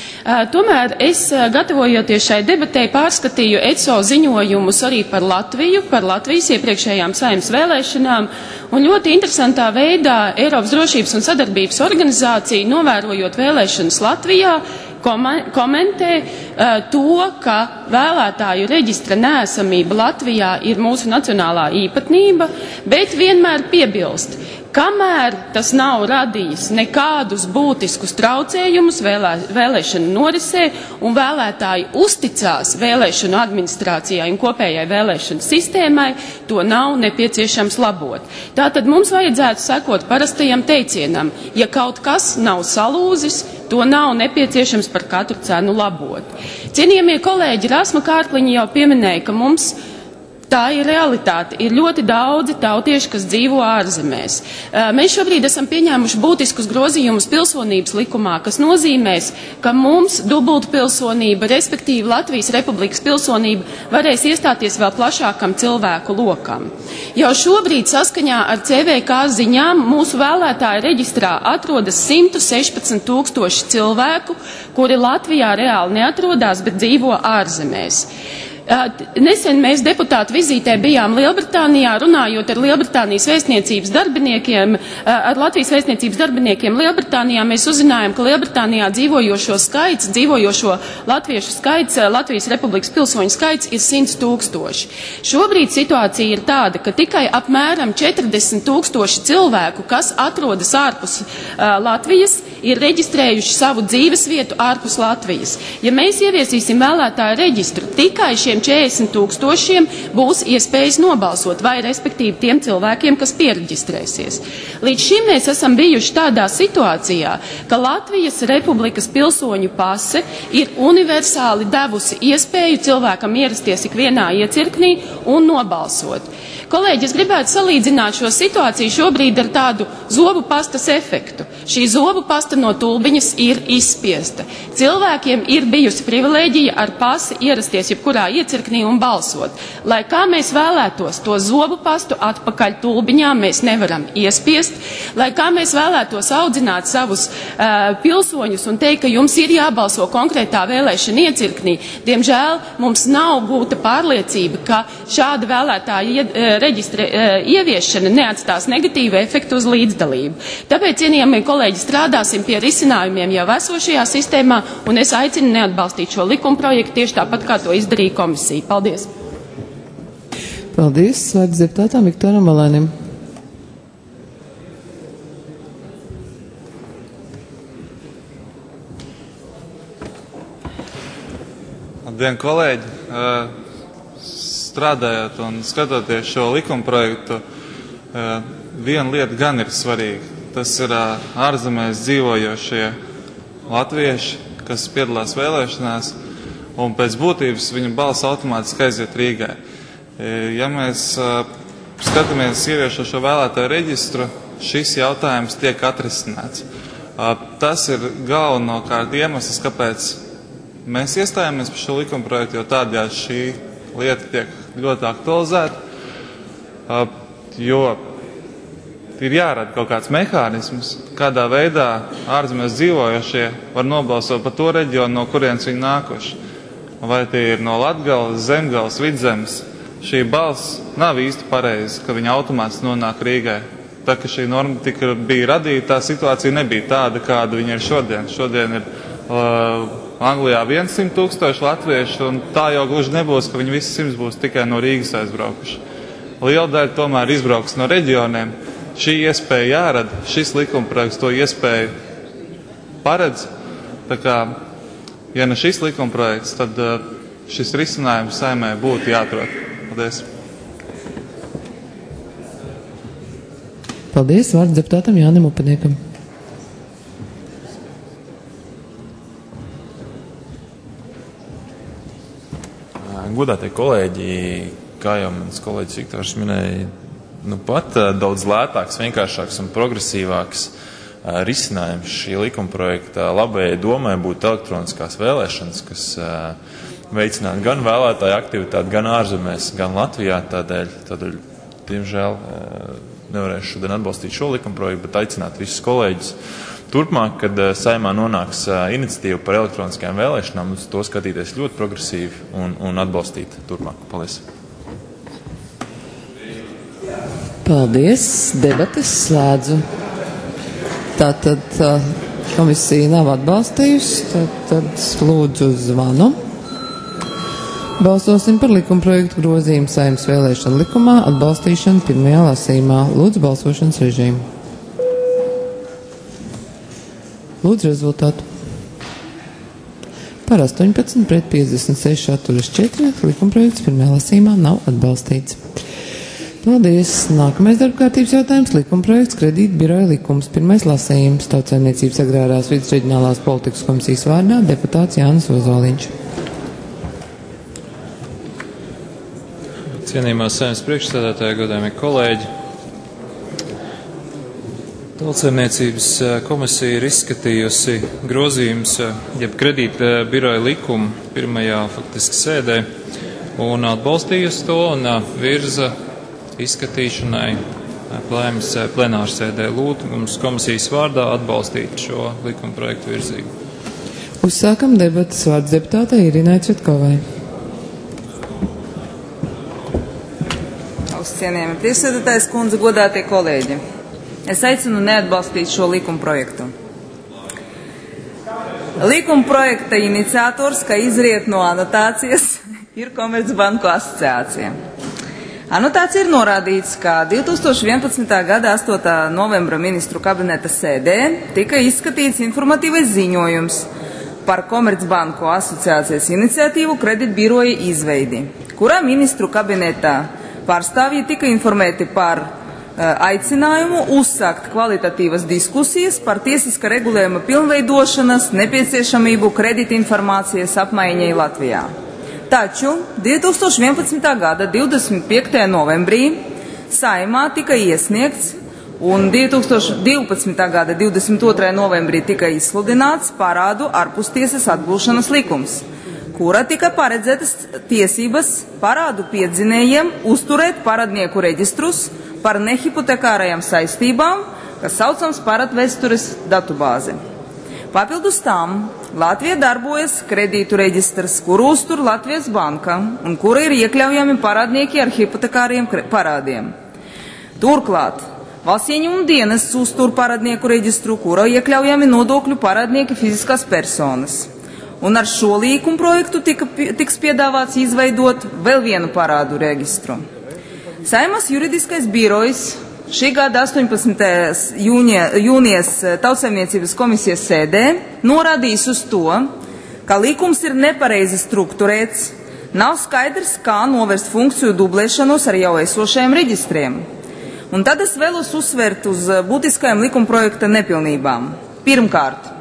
[SPEAKER 12] Tomēr es, gatavojoties šai debatei, pārskatīju E C O ziņojumus arī par Latviju, par Latvijas iepriekšējām Saeimas vēlēšanām, un ļoti interesantā veidā Eiropas drošības un sadarbības organizācija, novērojot vēlēšanas Latvijā, komentē uh, to, ka vēlētāju reģistra neesamība Latvijā ir mūsu nacionālā īpatnība, bet vienmēr piebilst, kamēr tas nav radījis nekādus būtiskus traucējumus vēlē, vēlēšanu norisē un vēlētāji uzticās vēlēšanu administrācijai un kopējai vēlēšanu sistēmai, to nav nepieciešams labot. Tātad mums vajadzētu sekot parastajam teicienam, ja kaut kas nav salūzis, to nav nepieciešams par katru cenu labot. Cienījamie kolēģi, Rasma Kārkliņa jau pieminēja, ka mums tā ir realitāte. Ir ļoti daudzi tautieši, kas dzīvo ārzemēs. Mēs šobrīd esam pieņēmuši būtiskus grozījumus pilsonības likumā, kas nozīmēs, ka mums dubulta pilsonība, respektīvi Latvijas Republikas pilsonība, varēs iestāties vēl plašākam cilvēku lokam. Jau šobrīd saskaņā ar C V K ziņām mūsu vēlētāju reģistrā atrodas simt sešpadsmit tūkstoši cilvēku, kuri Latvijā reāli neatrodās, bet dzīvo ārzemēs. Nesen mēs deputātu vizītē bijām Lielbritānijā, runājot ar Lielbritānijas vēstniecības darbiniekiem, ar Latvijas vēstniecības darbiniekiem Lielbritānijā. Mēs uzzinājām, ka Lielbritānijā dzīvojošo skaits, dzīvojošo latviešu skaits, Latvijas Republikas pilsoņu skaits ir simt tūkstoši. Šobrīd situācija ir tāda, ka tikai apmēram četrdesmit tūkstoši cilvēku, kas atrodas ārpus uh, Latvijas, ir reģistrējuši savu dzīves vietu ārpus Latvijas. Ja mēs ieviesīsim vēlētāju reģistru, tikai šiem četrdesmit tūkstošiem būs iespējas nobalsot, vai respektīvi tiem cilvēkiem, kas piereģistrēsies. Līdz šim mēs esam bijuši tādā situācijā, ka Latvijas Republikas pilsoņu pase ir universāli devusi iespēju cilvēkam ierasties ikvienā iecirknī un nobalsot. Kolēģi, es gribētu salīdzināt šo situāciju šobrīd ar tādu zobu pastas efektu. Šī zobu pasta no tulbiņas ir izspiesta. Cilvēkiem ir bijusi privilēģija ar pasi ierasties jebkurā iecirknī un balsot. Lai kā mēs vēlētos to zobu pastu atpakaļ tulbiņā, mēs nevaram iespiest. Lai kā mēs vēlētos audzināt savus uh, pilsoņus un teikt, ka jums ir jābalso konkrētā vēlēšana iecirknī, diemžēl mums nav gūta pārliecība, ka šāda vēlētāja uh, reģistra uh, ieviešana neatstās negatīvu efektu uz līdzdalību. Tāpēc, cienījamie kolēģi, strādāsim pie risinājumiem jau esošajā sistēmā, un es aicinu neatbalstīt šo likumprojektu tieši tāpat, kā to izdarīja komisija. Paldies!
[SPEAKER 7] Paldies! Vārds deputātam Viktoram Valēnim.
[SPEAKER 13] Labdien, kolēģi! Strādājot un skatoties šo likumprojektu, viena lieta gan ir svarīga. Tas ir ārzemēs dzīvojošie latvieši, kas piedalās vēlēšanās, un pēc būtības viņa balss automātiski aiziet Rīgai. Ja mēs skatāmies ieviešo šo vēlētāju reģistru, šis jautājums tiek atrisināts. Tas ir galvenokārt iemesls, kāpēc mēs iestājāmies par šo likumprojektu, jo tādējādi šī lieta tiek ļoti aktualizēta, jo ir jārada kaut kāds mehānisms, kādā veidā ārzemēs dzīvojošie var nobalsot par to reģionu, no kurienes viņi nākuši. Vai tie ir no Latgales, Zemgales, Vidzemes. Šī balss nav īsti pareiza, ka viņa automātiski nonāk Rīgai. Tā, ka šī norma tika, bija radīta, tā situācija nebija tāda, kāda viņa ir šodien. Šodien ir uh, Anglijā simt tūkstoši latviešu, un tā jau gluži nebūs, ka viņi visi simts būs tikai no Rīgas aizbraukuši. Liela daļa tomēr izbrauks no reģioniem. Šī iespēja jārada, šis likumprojekts to iespēju paredz. Tā kā, ja ne šis likumprojekts, tad uh, šis risinājums Saeimai būtu jāatrod. Paldies.
[SPEAKER 7] Paldies. Vārds deputātam Jānim Upeniekam.
[SPEAKER 14] Godātie kolēģi, kā jau mans kolēģis Viktors minēja, nu pat daudz lētāks, vienkāršāks un progresīvāks risinājums šī likumprojekta labējai domai būtu elektroniskās vēlēšanas, kas veicinātu gan vēlētāju aktivitāti, gan ārzemēs, gan Latvijā. Tādēļ, tādēļ diemžēl, nevarēšu šodien atbalstīt šo likumprojektu, bet aicināt visus kolēģus turpmāk, kad Saeimā nonāks iniciatīva par elektroniskajām vēlēšanām, uz to skatīties ļoti progresīvi un, un atbalstīt turpmāk. Paldies.
[SPEAKER 7] Paldies. Debates slēdzu. Tātad komisija nav atbalstījusi, tad, tad lūdzu zvanu. Balsosim par likumprojektu grozījumu Saeimas vēlēšanu likumā atbalstīšanu pirmajā lasījumā. Lūdzu balsošanas režīmu. Lūdzu rezultātu. Par astoņpadsmit pret piecdesmit seši atturas četri likumprojekts pirmajā lasījumā nav atbalstīts. Paldies. Nākamais darbkārtības jautājums - likumprojekts kredītu biroja likums. Pirmais lasījums - Tautsaimniecības agrārās vides reģionālās politikas komisijas vārdā deputāts Jānis Ozoliņš.
[SPEAKER 15] Cienījumās Saeimas priekšsēdētāji, godājumie kolēģi. Tautsaimniecības komisija ir izskatījusi grozījumus, jeb kredīta biroja likumu pirmajā faktiski sēdē un atbalstījusi to un virza izskatīšanai plēmas plenārsēdē. Lūdzu mums komisijas vārdā atbalstīt šo likuma projektu virzību.
[SPEAKER 7] Uzsākam debatas. Vārds deputātei Irinai Cvetkovai.
[SPEAKER 16] Cienījami priekšsēdētājas kundze, godātie kolēģi. Es aicinu neatbalstīt šo likuma projektu. Likuma projekta iniciators, kā izriet no anotācijas, ir Komercbanku asociācija. Anotācija ir norādīts, ka divtūkstoš vienpadsmitā gada astotā novembra ministru kabineta sēdē tika izskatīts informatīvais ziņojums par Komercbanku asociācijas iniciatīvu kreditbiroja izveidi, kurā ministru kabineta pārstāvji tika informēti par uh, aicinājumu uzsākt kvalitatīvas diskusijas par tiesiska regulējuma pilnveidošanas nepieciešamību kreditinformācijas apmaiņai Latvijā. Taču divtūkstoš vienpadsmitā gada divdesmit piektajā novembrī Saeimā tika iesniegts un divtūkstoš divpadsmitā gada divdesmit otrajā novembrī tika izsludināts parādu ārpustiesas atgūšanas likums, kura tika paredzētas tiesības parādu piedzinējiem uzturēt parādnieku reģistrus par nehipotekārajām saistībām, kas saucams parādvēstures datubāze. Papildus tam Latvijā darbojas kredītu reģistrs, kuru uztur Latvijas banka un kura ir iekļaujami parādnieki ar hipotekāriem parādiem. Turklāt Valsts ieņēmuma dienests uztur parādnieku reģistru, kura iekļaujami nodokļu parādnieki fiziskās personas. Un ar šo līkumu projektu tika, tiks piedāvāts izveidot vēl vienu parādu registru. Saeimas juridiskais birojs šī gada astoņpadsmitajā jūnijas Tautsaimniecības komisijas sēdē norādījis uz to, ka likums ir nepareizi strukturēts, nav skaidrs, kā novērst funkciju dublēšanos ar jau esošajiem reģistriem. Un tad es vēlos uzsvērt uz būtiskajām likuma projekta nepilnībām. Pirmkārt,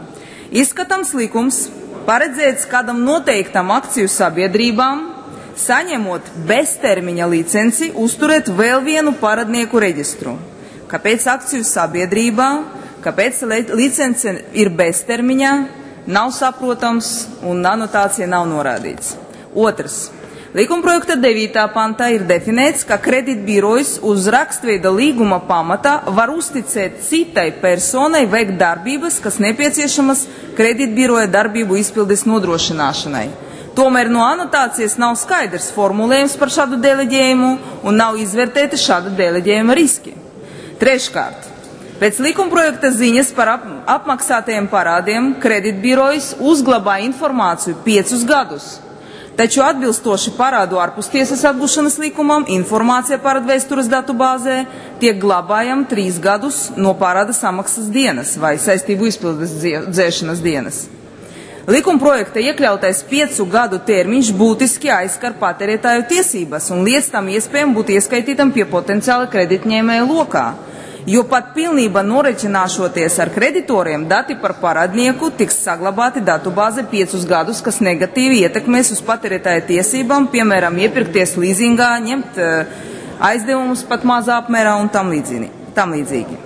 [SPEAKER 16] Izskatams likums paredzēts kādam noteiktam akciju sabiedrībām, saņemot beztermiņa licenci, uzturēt vēl vienu paradnieku reģistru. Kāpēc akciju sabiedrībā, kāpēc licence ir beztermiņā, nav saprotams un anotācija nav norādīts. Otrs. Likumprojekta devītā pantā ir definēts, ka kreditbirojs uz rakstveida līguma pamatā var uzticēt citai personai veikt darbības, kas nepieciešamas kreditbiroja darbību izpildes nodrošināšanai. Tomēr no anotācijas nav skaidrs formulējums par šādu deleģējumu un nav izvērtēti šāda deleģējuma riski. Treškārt. Pēc likumprojekta ziņas par ap apmaksātajiem parādiem kreditbirojs uzglabā informāciju piecus gadus. Taču atbilstoši parādu ārpustiesas atgūšanas likumam, informācija parādvēstures datubāzē tiek glabājama trīs gadus no parāda samaksas dienas vai saistību izpildes dzēšanas dienas. Likumprojekta iekļautais piecu gadu termiņš būtiski aizskar patērētāju tiesības un liedz tam iespējami būt ieskaitītam pie potenciāla kreditņēmēja lokā. Jo pat pilnībā noreķināšoties ar kreditoriem, dati par parādnieku tiks saglabāti datubāze piecus gadus, kas negatīvi ietekmēs uz patērētāju tiesībām, piemēram, iepirkties līzingā, ņemt aizdevumus pat mazā apmērā un tam līdzīgi. Tam līdzīgi.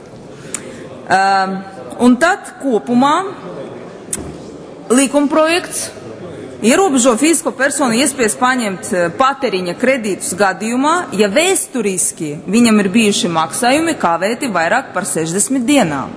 [SPEAKER 16] Uh, un tad kopumā likumprojekts ierobežo fizisko personu iespējas paņemt patēriņa kredītus gadījumā, ja vēsturiski viņam ir bijuši maksājumi kavēti vairāk par sešdesmit dienām.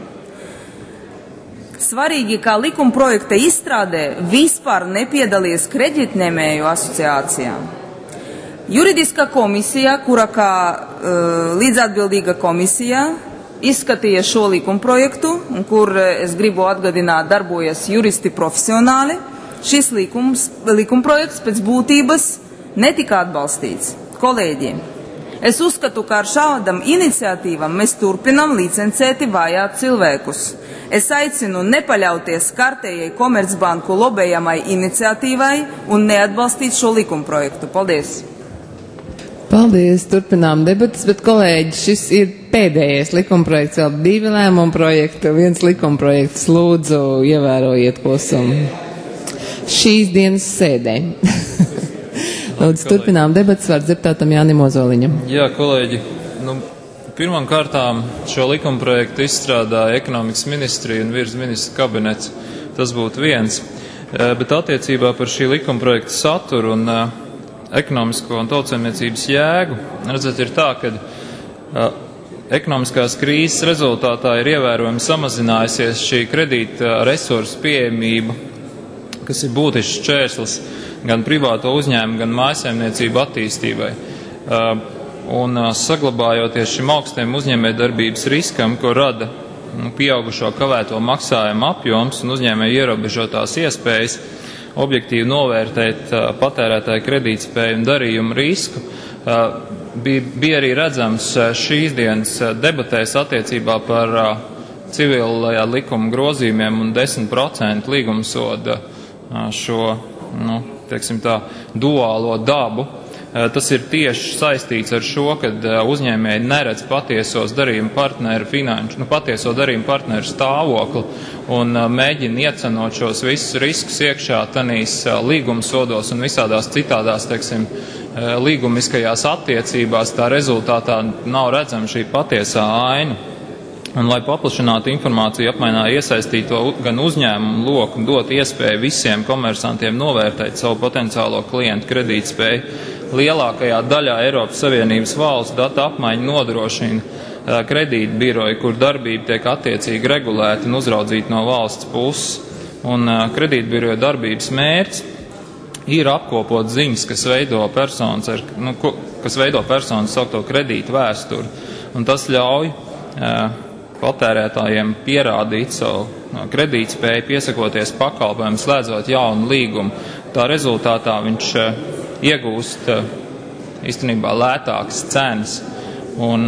[SPEAKER 16] Svarīgi, ka likumprojekta izstrādē vispār nepiedalījies kreditņēmēju asociācijām. Juridiskā komisija, kura kā uh, līdzatbildīga komisija izskatīja šo likumprojektu, un kur, es gribu atgādināt, darbojas juristi profesionāli, šis likums, likumprojekts pēc būtības netika atbalstīts. Kolēģi, es uzskatu, ka ar šādam iniciatīvam mēs turpinam licencēti vajāt cilvēkus. Es aicinu nepaļauties kārtējai Komercbanku lobējamai iniciatīvai un neatbalstīt šo likumprojektu. Paldies!
[SPEAKER 7] Paldies, turpinām debatas, bet kolēģi, šis ir pēdējais likumprojekts, vēl divi lēmumu projekti, viens likumprojekts, lūdzu, ievērojiet klusumu. Šīs dienas sēdē. Lūdzu, turpinām debatas, vārds deputātam Jānim Ozoliņam.
[SPEAKER 15] Jā, kolēģi, nu, pirmām kārtām šo likumprojektu izstrādāja ekonomikas ministrija un virs ministra kabinets. Tas būtu viens. Bet attiecībā par šī likumprojekta saturu un uh, ekonomisko un tautsaimniecības jēgu, redzat, ir tā, ka uh, ekonomiskās krīzes rezultātā ir ievērojami samazinājusies šī kredīta resursu pieejamība, kas ir būtisks šķērslis gan privāto uzņēmumu, gan mājsaimniecību attīstībai. Uh, un uh, saglabājoties šim augstiem uzņēmējdarbības riskam, ko rada nu, pieaugušo kavēto maksājumu apjoms un uzņēmēju ierobežotās iespējas objektīvi novērtēt uh, patērētāju kredītspēju un darījumu risku, uh, bija, bija arī redzams uh, šīs dienas uh, debatēs attiecībā par uh, civilajā likuma grozījumiem un desmit procentu līgumsoda uh, šo, nu, teiksim tā, duālo dabu. Uh, tas ir tieši saistīts ar šo, kad uh, uzņēmēji neredz patiesos darījumu partneru finanšu, nu, patieso darījumu partneru stāvokli un uh, mēģina iecenot šos visus riskus iekšā tanīs uh, līgumsodos un visādās citādās, teiksim, uh, līgumiskajās attiecībās. Tā rezultātā nav redzama šī patiesā aina. Un, lai paplašinātu informāciju apmaiņā iesaistīto gan uzņēmumu loku un dot iespēju visiem komersantiem novērtēt savu potenciālo klientu kredītspēju, lielākajā daļā Eiropas Savienības valsts data apmaiņa nodrošina uh, kredītbiroju, kur darbība tiek attiecīgi regulēta un uzraudzīta no valsts puses. Un uh, kredītbiroja darbības mērķis ir apkopot ziņas, kas veido personas, ar, nu, ko, kas veido personas saukto kredītu vēsturi. Un tas ļauj uh, patērētājiem pierādīt savu uh, kredītspēju, piesakoties pakalpojumu, slēdzot jaunu līgumu. Tā rezultātā viņš uh, iegūst īstenībā lētākas cenas, un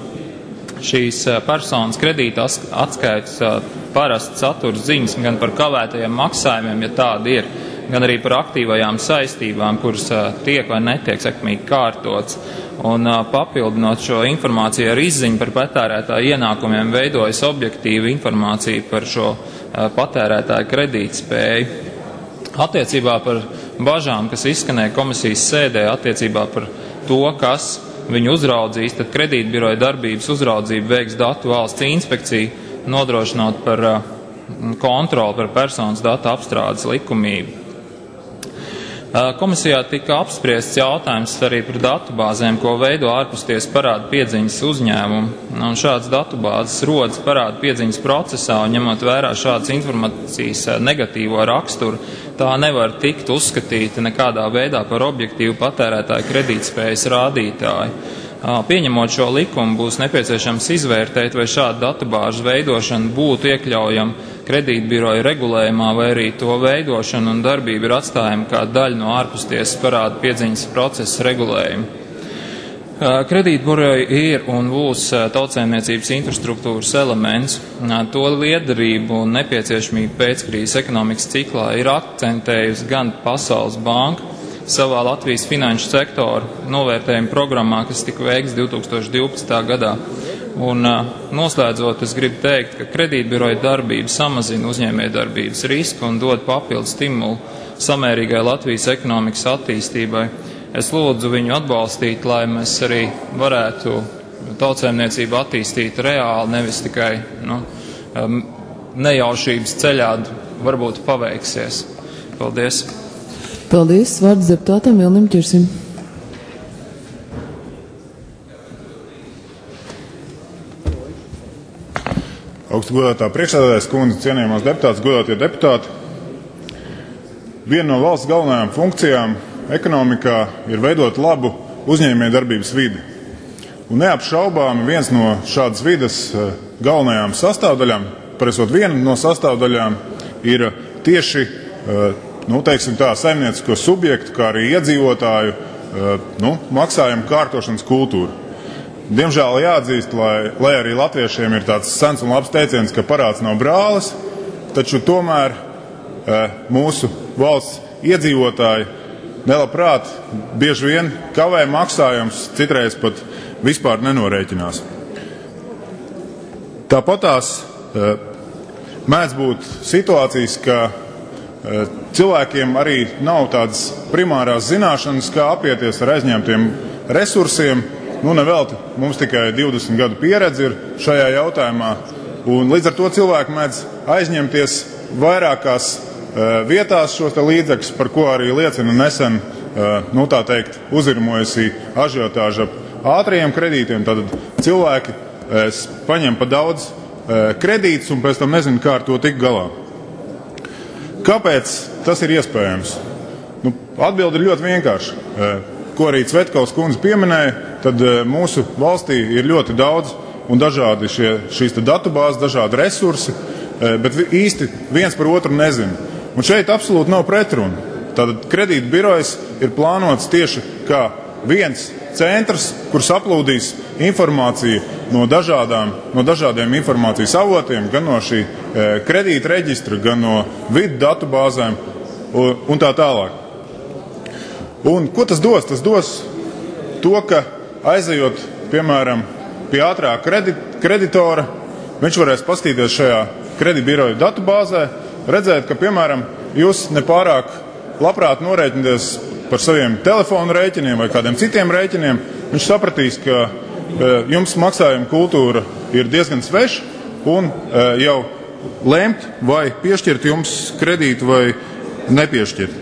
[SPEAKER 15] šīs personas kredīta atskaitas parasti satur ziņas gan par kavētajiem maksājumiem, ja tādi ir, gan arī par aktīvajām saistībām, kuras tiek vai netiek sekmīgi kārtots. Un papildinot šo informāciju ar izziņu par patērētāju ienākumiem, veidojas objektīva informācija par šo patērētāju kredītspēju. Attiecībā par bažām, kas izskanēja komisijas sēdē, attiecībā par to, kas viņu uzraudzīs, tad kredītbiroja darbības uzraudzību veiks datu valsts inspekcija, nodrošinot par kontroli par personas datu apstrādes likumību. Komisijā tika apspriests jautājums arī par datubāzēm, ko veido ārpusties parāda piedziņas uzņēmumu. Un šāds datubāzes rodas parāda piedziņas procesā, un ņemot vērā šādas informācijas negatīvo raksturu, tā nevar tikt uzskatīta nekādā veidā par objektīvu patērētāju kredītspējas rādītāju. Pieņemot šo likumu, būs nepieciešams izvērtēt, vai šāda datubāžu veidošana būtu iekļaujama kredītbiroja regulējumā, vai arī to veidošana un darbība ir atstājama kā daļa no ārpustiesas parāda piedziņas procesa regulējuma. Kredītbiroja ir un būs tautsēmniecības infrastruktūras elements. To liederību un nepieciešamību pēckrīzes ekonomikas ciklā ir akcentējusi gan Pasaules banka savā Latvijas finanšu sektora novērtējuma programmā, kas tika veikts divi tūkstoši divpadsmitā gadā. Un noslēdzot, es gribu teikt, ka kredītbiroja darbība samazina uzņēmējdarbības risku un dod papildu stimulu samērīgai Latvijas ekonomikas attīstībai. Es lūdzu viņu atbalstīt, lai mēs arī varētu tautsēmniecību attīstīt reāli, nevis tikai nu, nejaušības ceļā varbūt paveiksies. Paldies!
[SPEAKER 7] Paldies! Vārds deputātam Vilnim Ķirsim.
[SPEAKER 17] Augstu godātā priekšsēdētājas kundze, cienījamās deputātas, godātie deputāti. Viena no valsts galvenajām funkcijām ekonomikā ir veidot labu uzņēmējdarbības vidi. Un neapšaubāmi viens no šādas vides galvenajām sastāvdaļām, pareizot viena no sastāvdaļām, ir tieši, nu, teiksim tā, saimniecisko subjektu, kā arī iedzīvotāju, nu, maksājumu kārtošanas kultūru. Diemžēl jāatzīst, lai, lai arī latviešiem ir tāds sens un labs teiciens, ka parāds nav brālis, taču tomēr e, mūsu valsts iedzīvotāji nelabprāt bieži vien kavē maksājums, citreiz pat vispār nenorēķinās. Tāpatās e, mēdz būt situācijas, ka e, cilvēkiem arī nav tādas primārās zināšanas, kā apieties ar aizņemtiem resursiem. Nu, nevelti mums tikai divdesmit gadu pieredze ir šajā jautājumā, un līdz ar to cilvēki mēdz aizņemties vairākās uh, vietās šos te līdzekļus, par ko arī liecina nesen, uh, nu tā teikt, uzirmojusi ažiotāža ātriem kredītiem. Tad cilvēki uh, paņem pa daudz uh, kredītus un pēc tam nezinu, kā ar to tik galā. Kāpēc tas ir iespējams? Nu, atbilde ir ļoti vienkārša. Uh, Ko arī Cvetkaus kundze pieminēja, tad mūsu valstī ir ļoti daudz un dažādi šie, šīs datubāzes, dažādi resursi, bet īsti viens par otru nezina. Un šeit absolūti nav pretruna. Tātad kredītbirojas ir plānots tieši kā viens centrs, kur saplūdīs informācija no, dažādām, no dažādiem informācijas avotiem, gan no šī kredīta reģistra, gan no vidu datubāzēm un tā tālāk. Un ko tas dos? Tas dos to, ka aizejot, piemēram, pie ātrā kredit, kreditora, viņš varēs paskatīties šajā kreditbiroja datubāzē, redzēt, ka, piemēram, jūs nepārāk labprāt norēķināties par saviem telefonu rēķiniem vai kādiem citiem rēķiniem. Viņš sapratīs, ka e, jums maksājuma kultūra ir diezgan sveša un e, jau lemt vai piešķirt jums kredītu vai nepiešķirt.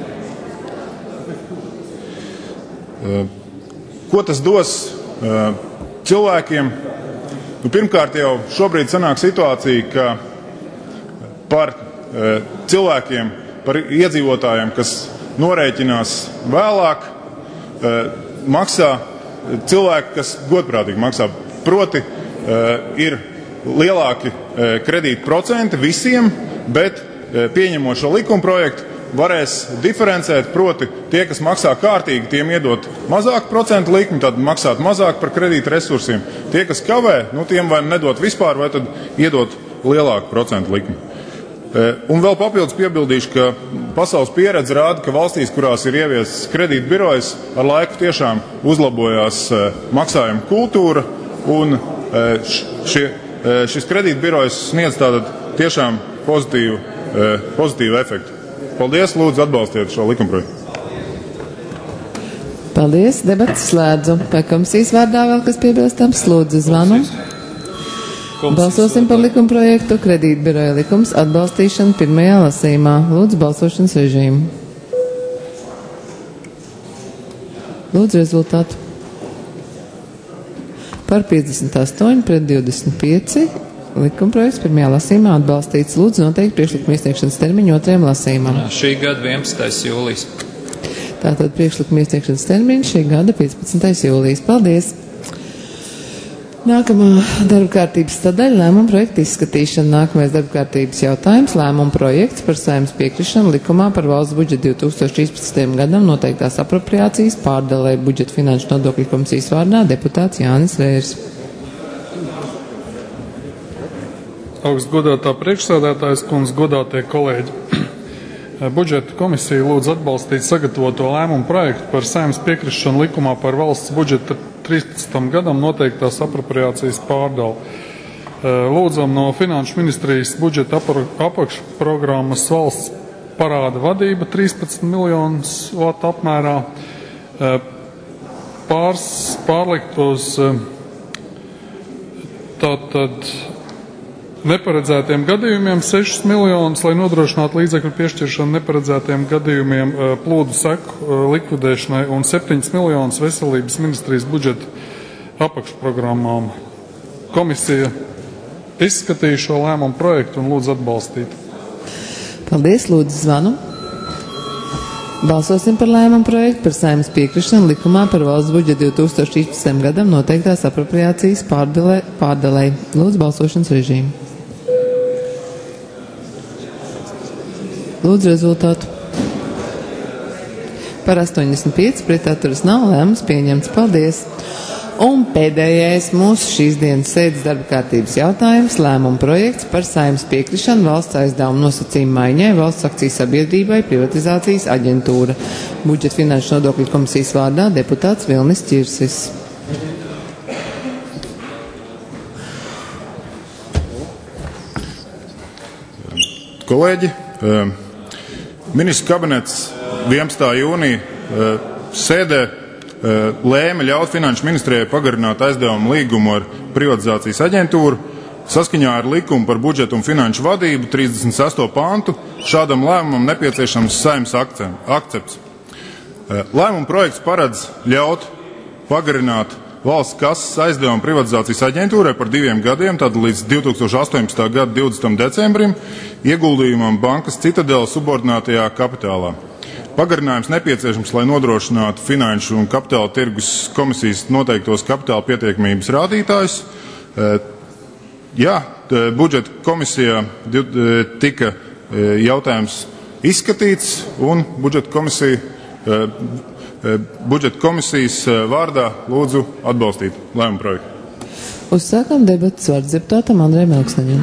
[SPEAKER 17] Ko tas dos uh, cilvēkiem? Nu, pirmkārt jau šobrīd sanāk situācija, ka par uh, cilvēkiem, par iedzīvotājiem, kas norēķinās vēlāk, uh, maksā cilvēki, kas godprātīgi maksā. Proti uh, ir lielāki uh, kredīta procenti visiem, bet uh, pieņemot šo likumprojektu, varēs diferencēt, proti tie, kas maksā kārtīgi, tiem iedot mazāku procentu likmi, tad maksāt mazāk par kredīta resursiem. Tie, kas kavē, nu tiem vai nedot vispār, vai tad iedot lielāku procentu likmi. Un vēl papildus piebildīšu, ka pasaules pieredze rāda, ka valstīs, kurās ir ieviests kredītbirojas, ar laiku tiešām uzlabojās maksājuma kultūra, un šie, šis kredītbirojas sniedz tātad tiešām pozitīvu, pozitīvu efektu. Paldies, lūdzu, atbalstiet šo likumprojektu.
[SPEAKER 7] Paldies, debatas slēdzu. Vai komisijas vārdā vēl kas piebilstams? Lūdzu, zvanu. Balsosim par likumprojektu kredītbiroja likums atbalstīšanu pirmajā lasījumā. Lūdzu, balsošanas režīmu. Lūdzu, rezultātu. Par piecdesmit astoņi pret divdesmit pieci likumprojekts pirmajā lasījumā atbalstīts. Lūdzu, noteikti priekšlikuma iesniegšanas termiņu otrajam lasījumam.
[SPEAKER 15] Šī gada vienpadsmitais jūlijas.
[SPEAKER 7] Tātad priekšlikuma iesniegšanas termiņš šī gada piecpadsmitais jūlijas. Paldies! Nākamā darba kārtības sadaļa - lēmuma projekta izskatīšana. Nākamais darba kārtības jautājums - lēmuma projekts par Saeimas piekrišanu likumā par valsts budžetu divi tūkstoši trīspadsmitajam gadam noteiktās apropriācijas pārdalē budžeta finanšu nodokļu komisijas vārdā deputāts Jānis Vērs.
[SPEAKER 18] Augstgodātā priekšsēdētājas kundze, godātie kolēģi. Budžeta komisija lūdz atbalstīt sagatavoto lēmumu projektu par Saeimas piekrišanu likumā par valsts budžeta trīspadsmitajam gadam noteiktās apropriācijas pārdalu. Lūdzam no Finanšu ministrijas budžeta apakšprogrammas valsts parāda vadība trīspadsmit miljonus latu apmērā pārs, pārlikt uz tātad neparedzētiem gadījumiem sešus miljonus, lai nodrošinātu līdzekļu piešķiršanu neparedzētiem gadījumiem plūdu seku likvidēšanai un septiņus miljonus veselības ministrijas budžeta apakšprogrammām. Komisija izskatīja šo lēmumu projektu un lūdzu atbalstīt.
[SPEAKER 7] Paldies, lūdzu zvanu. Balsosim par lēmumu projektu par Saeimas piekrišanu likumā par valsts budžetu divi tūkstoši trīspadsmitajam gadam noteiktās apropriācijas pārdalē, pārdalē. Lūdzu balsošanas režīmu. Lūdzu rezultātu. Par astoņdesmit pieci pret atturas nav, lēmums pieņemts. Paldies! Un pēdējais mūsu šīs dienas sēdes darba kārtības jautājums - lēmuma projekts par Saeimas piekrišanu valsts aizdevumu nosacījumu maiņai valsts akciju sabiedrībai privatizācijas aģentūra. Budžeta finanšu nodokļu komisijas vārdā deputāts Vilnis Ķirsis.
[SPEAKER 17] Kolēģi, ministrs kabinets vienpadsmitā jūnija sēdē lēma ļaut Finanšu ministrijai pagarināt aizdevumu līgumu ar privatizācijas aģentūru saskaņā ar likumu par budžetu un finanšu vadību trīsdesmit sesto pantu. Šādam lēmumam nepieciešams Saeimas akcepts. Lēmuma projekts paredz ļaut pagarināt valsts kases aizdevumu privatizācijas aģentūrai par diviem gadiem, tad līdz divi tūkstoši astoņpadsmitā gada divdesmitajam decembrim ieguldījumam bankas Citadela subordinātajā kapitālā. Pagarinājums nepieciešams, lai nodrošinātu Finanšu un kapitāla tirgus komisijas noteiktos kapitāla pietiekamības rādītājus. Jā, budžeta komisijā tika jautājums izskatīts un budžeta komisija, budžeta komisijas vārdā lūdzu atbalstīt lēmumu projektu.
[SPEAKER 7] Uzsākam debatas vārds deputātam Andrejam Elksneņam.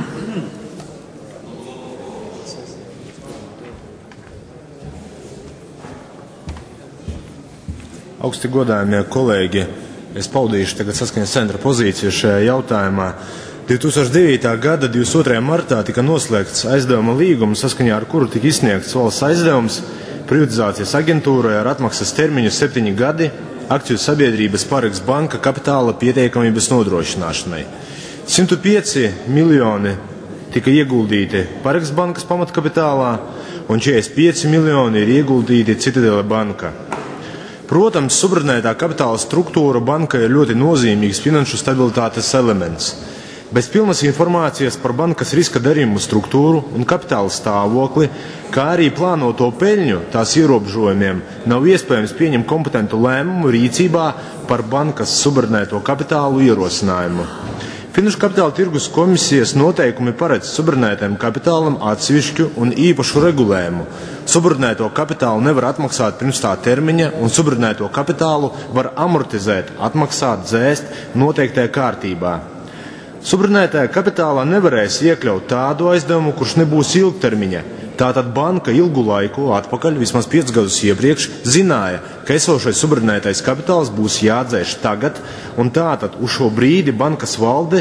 [SPEAKER 6] Augsti godājumie kolēģi, es paudīšu tagad saskaņas centra pozīciju šajā jautājumā. divi tūkstoši devītā gada divdesmit otrajā martā tika noslēgts aizdevuma līgums, saskaņā ar kuru tika izsniegts valsts aizdevums privatizācijas aģentūrai ar atmaksas termiņu septiņi gadi akciju sabiedrības Paregs banka kapitāla pietiekamības nodrošināšanai. simt pieci miljoni tika ieguldīti Paregs bankas pamatkapitālā un četrdesmit pieci miljoni ir ieguldīti Citadela banka. Protams, subordinētā kapitāla struktūra bankai ir ļoti nozīmīgs finanšu stabilitātes elements. Bez pilnas informācijas par bankas riska darījumu struktūru un kapitāla stāvokli, kā arī plānoto peļņu tās ierobežojumiem, nav iespējams pieņemt kompetentu lēmumu rīcībā par bankas subordinēto kapitālu ierosinājumu. Finanšu kapitāla tirgus komisijas noteikumi paredz subordinētajam kapitālam atsevišķu un īpašu regulējumu. Subordinēto kapitālu nevar atmaksāt pirms tā termiņa, un subordinēto kapitālu var amortizēt, atmaksāt, dzēst noteiktajā kārtībā. Subordinētajā kapitālā nevarēs iekļaut tādu aizdevumu, kurš nebūs ilgtermiņa. Tātad banka ilgu laiku atpakaļ, vismaz piecus gadus iepriekš, zināja, ka esošais subordinētais kapitāls būs jādzēš tagad, un tātad uz šo brīdi bankas valde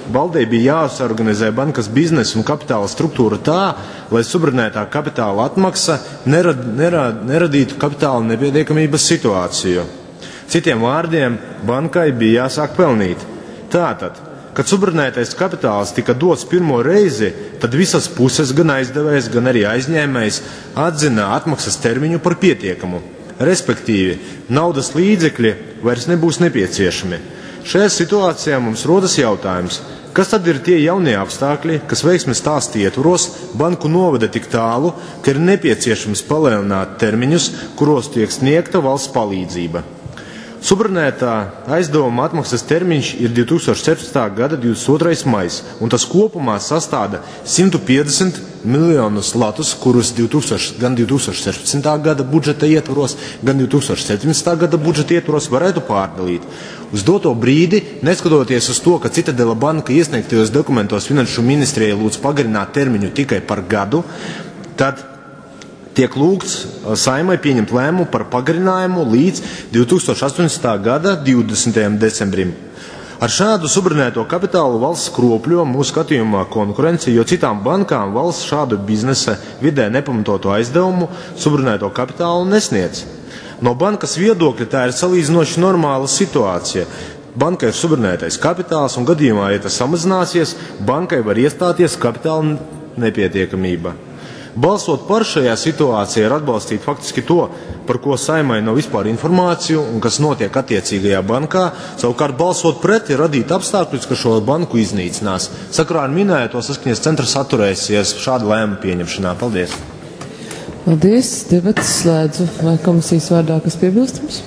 [SPEAKER 6] valdei bija jāsorganizē bankas biznesa un kapitāla struktūra tā, lai subordinētā kapitāla atmaksa nerad, nerad, neradītu kapitāla nepietiekamības situāciju. Citiem vārdiem, bankai bija jāsāk pelnīt. Tātad, kad subordinētais kapitāls tika dots pirmo reizi, tad visas puses, gan aizdevējs, gan arī aizņēmējs, atzina atmaksas termiņu par pietiekamu. Respektīvi, naudas līdzekļi vairs nebūs nepieciešami. Šajā situācijā mums rodas jautājums, kas tad ir tie jaunie apstākļi, kas veiksmes stāsta ietvaros banku noveda tik tālu, ka ir nepieciešams palielināt termiņus, kuros tiek sniegta valsts palīdzība. Subordinētā aizdevuma atmaksas termiņš ir divi tūkstoši septiņdesmitā gada divdesmit otrais maijs, un tas kopumā sastāda simt piecdesmit miljonus latus, kurus divi tūkstoši, gan divi tūkstoši sešpadsmitā gada budžeta ietvaros, gan divi tūkstoši septiņdesmitā gada budžeta ietvaros varētu pārdalīt. Uz doto brīdi, neskatoties uz to, ka Citadela banka iesniegtajos dokumentos Finanšu ministrijai lūdz pagarināt termiņu tikai par gadu, tad tiek lūgts Saeimai pieņemt lēmumu par pagarinājumu līdz divi tūkstoši astoņdesmitā gada divdesmitajam decembrim. Ar šādu subordinēto kapitālu valsts kropļo mūsu skatījumā konkurenci, jo citām bankām valsts šādu biznesa vidē nepamatotu aizdevumu subordinēto kapitālu nesniedz. No bankas viedokļa tā ir salīdzinoši normāla situācija. Bankai ir subordinētais kapitāls un gadījumā, ja tas samazināsies, bankai var iestāties kapitāla nepietiekamība. Balsot par šajā situācijā ir atbalstīt faktiski to, par ko Saeimai nav vispār informāciju un kas notiek attiecīgajā bankā. Savukārt balsot pret ir radīt apstākļus, ka šo banku iznīcinās. Sakarā ar minēto Saskaņas centrs atturēsies šāda lēmuma pieņemšanā. Paldies!
[SPEAKER 7] Paldies! Debatas slēdzu. Vai komisijas vārdā kas piebilstams?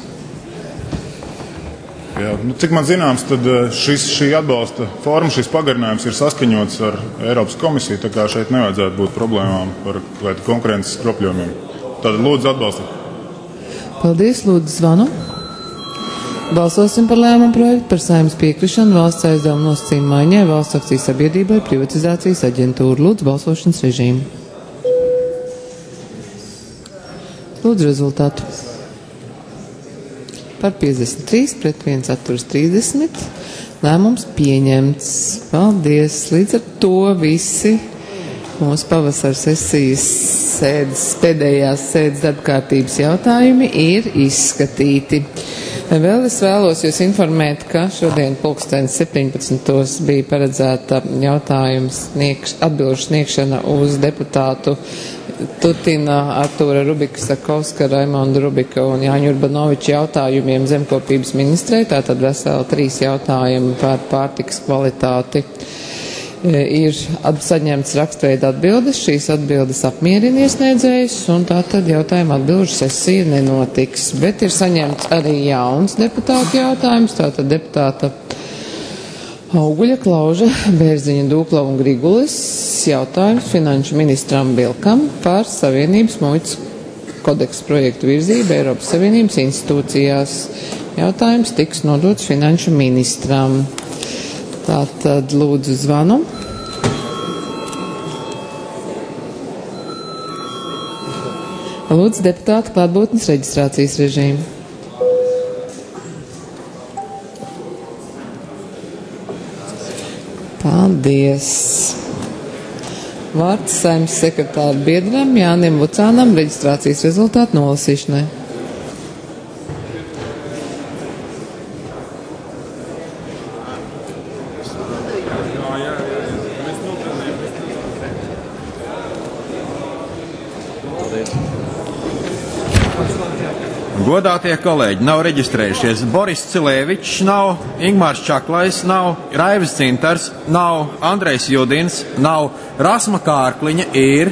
[SPEAKER 17] Jā, nu, cik man zināms, tad šis, šī atbalsta forma, šis pagarinājums ir saskaņots ar Eiropas komisiju, tā kā šeit nevajadzētu būt problēmām par konkurences kropļojumiem. Tātad lūdzu atbalstīt.
[SPEAKER 7] Paldies, lūdzu zvanu. Balsosim par lēmumu projektu par Saeimas piekrišanu valsts aizdevumu nosacījumu maiņai valsts akciju sabiedrībai privatizācijas aģentūru. Lūdzu balsošanas režīmu. Lūdzu rezultātu. Par piecdesmit trīs pret viens atturas trīsdesmit. Lēmums pieņemts. Paldies. Līdz ar to visi mūsu pavasara sesijas sēdes, pēdējās sēdes darbkārtības jautājumi ir izskatīti. Vēl es vēlos jūs informēt, ka šodien pulksteni septiņpadsmitos bija paredzēta jautājums sniegš, atbilžu sniegšana uz deputātu Tutina, Artūra Rubika, Sakovska, Raimonda Rubika un Jāņa Urbanoviča jautājumiem zemkopības ministrei. Tātad veseli trīs jautājumi par pārtikas kvalitāti ir saņemts rakstveida atbildes. Šīs atbildes apmierina iesniedzējus, un tātad jautājuma atbilžu sesija nenotiks. Bet ir saņemts arī jauns deputātu jautājums, tātad deputāta Auguļa, Klauža, Bērziņa, Dūkla un Grigulis jautājums finanšu ministram Bilkam par Savienības muitas kodeksa projektu virzību Eiropas Savienības institūcijās. Jautājums tiks nodots finanšu ministram. Tātad lūdzu zvanu. Lūdzu deputātu klātbūtnes reģistrācijas režīmu. Paldies! Vārds Saeimas sekretāra biedram Jānim Vucānam reģistrācijas rezultātu nolasīšanai.
[SPEAKER 19] Godātie kolēģi, nav reģistrējušies. Boris Cilēvičs nav, Ingmārs Čaklais nav, Raivis Cintars nav, Andrejs Judins nav, Rasma Kārkliņa ir,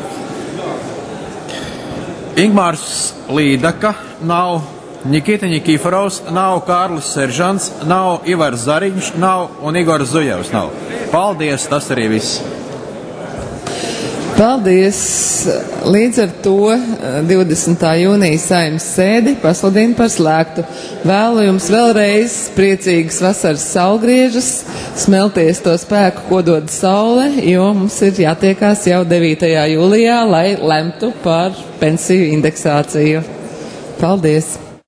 [SPEAKER 19] Ingmārs Līdaka nav, Nikita Nikiforovs nav, Kārlis Seržants nav, Ivars Zariņš nav un Igors Zujevs nav. Paldies, tas arī viss.
[SPEAKER 7] Paldies! Līdz ar to divdesmitā jūnija Saeimas sēdi pasludina par slēgtu. Vēlu jums vēlreiz priecīgas vasaras saulgriežus, smelties to spēku, ko dod saule, jo mums ir jātiekās jau devītajā jūlijā, lai lemtu par pensiju indeksāciju. Paldies!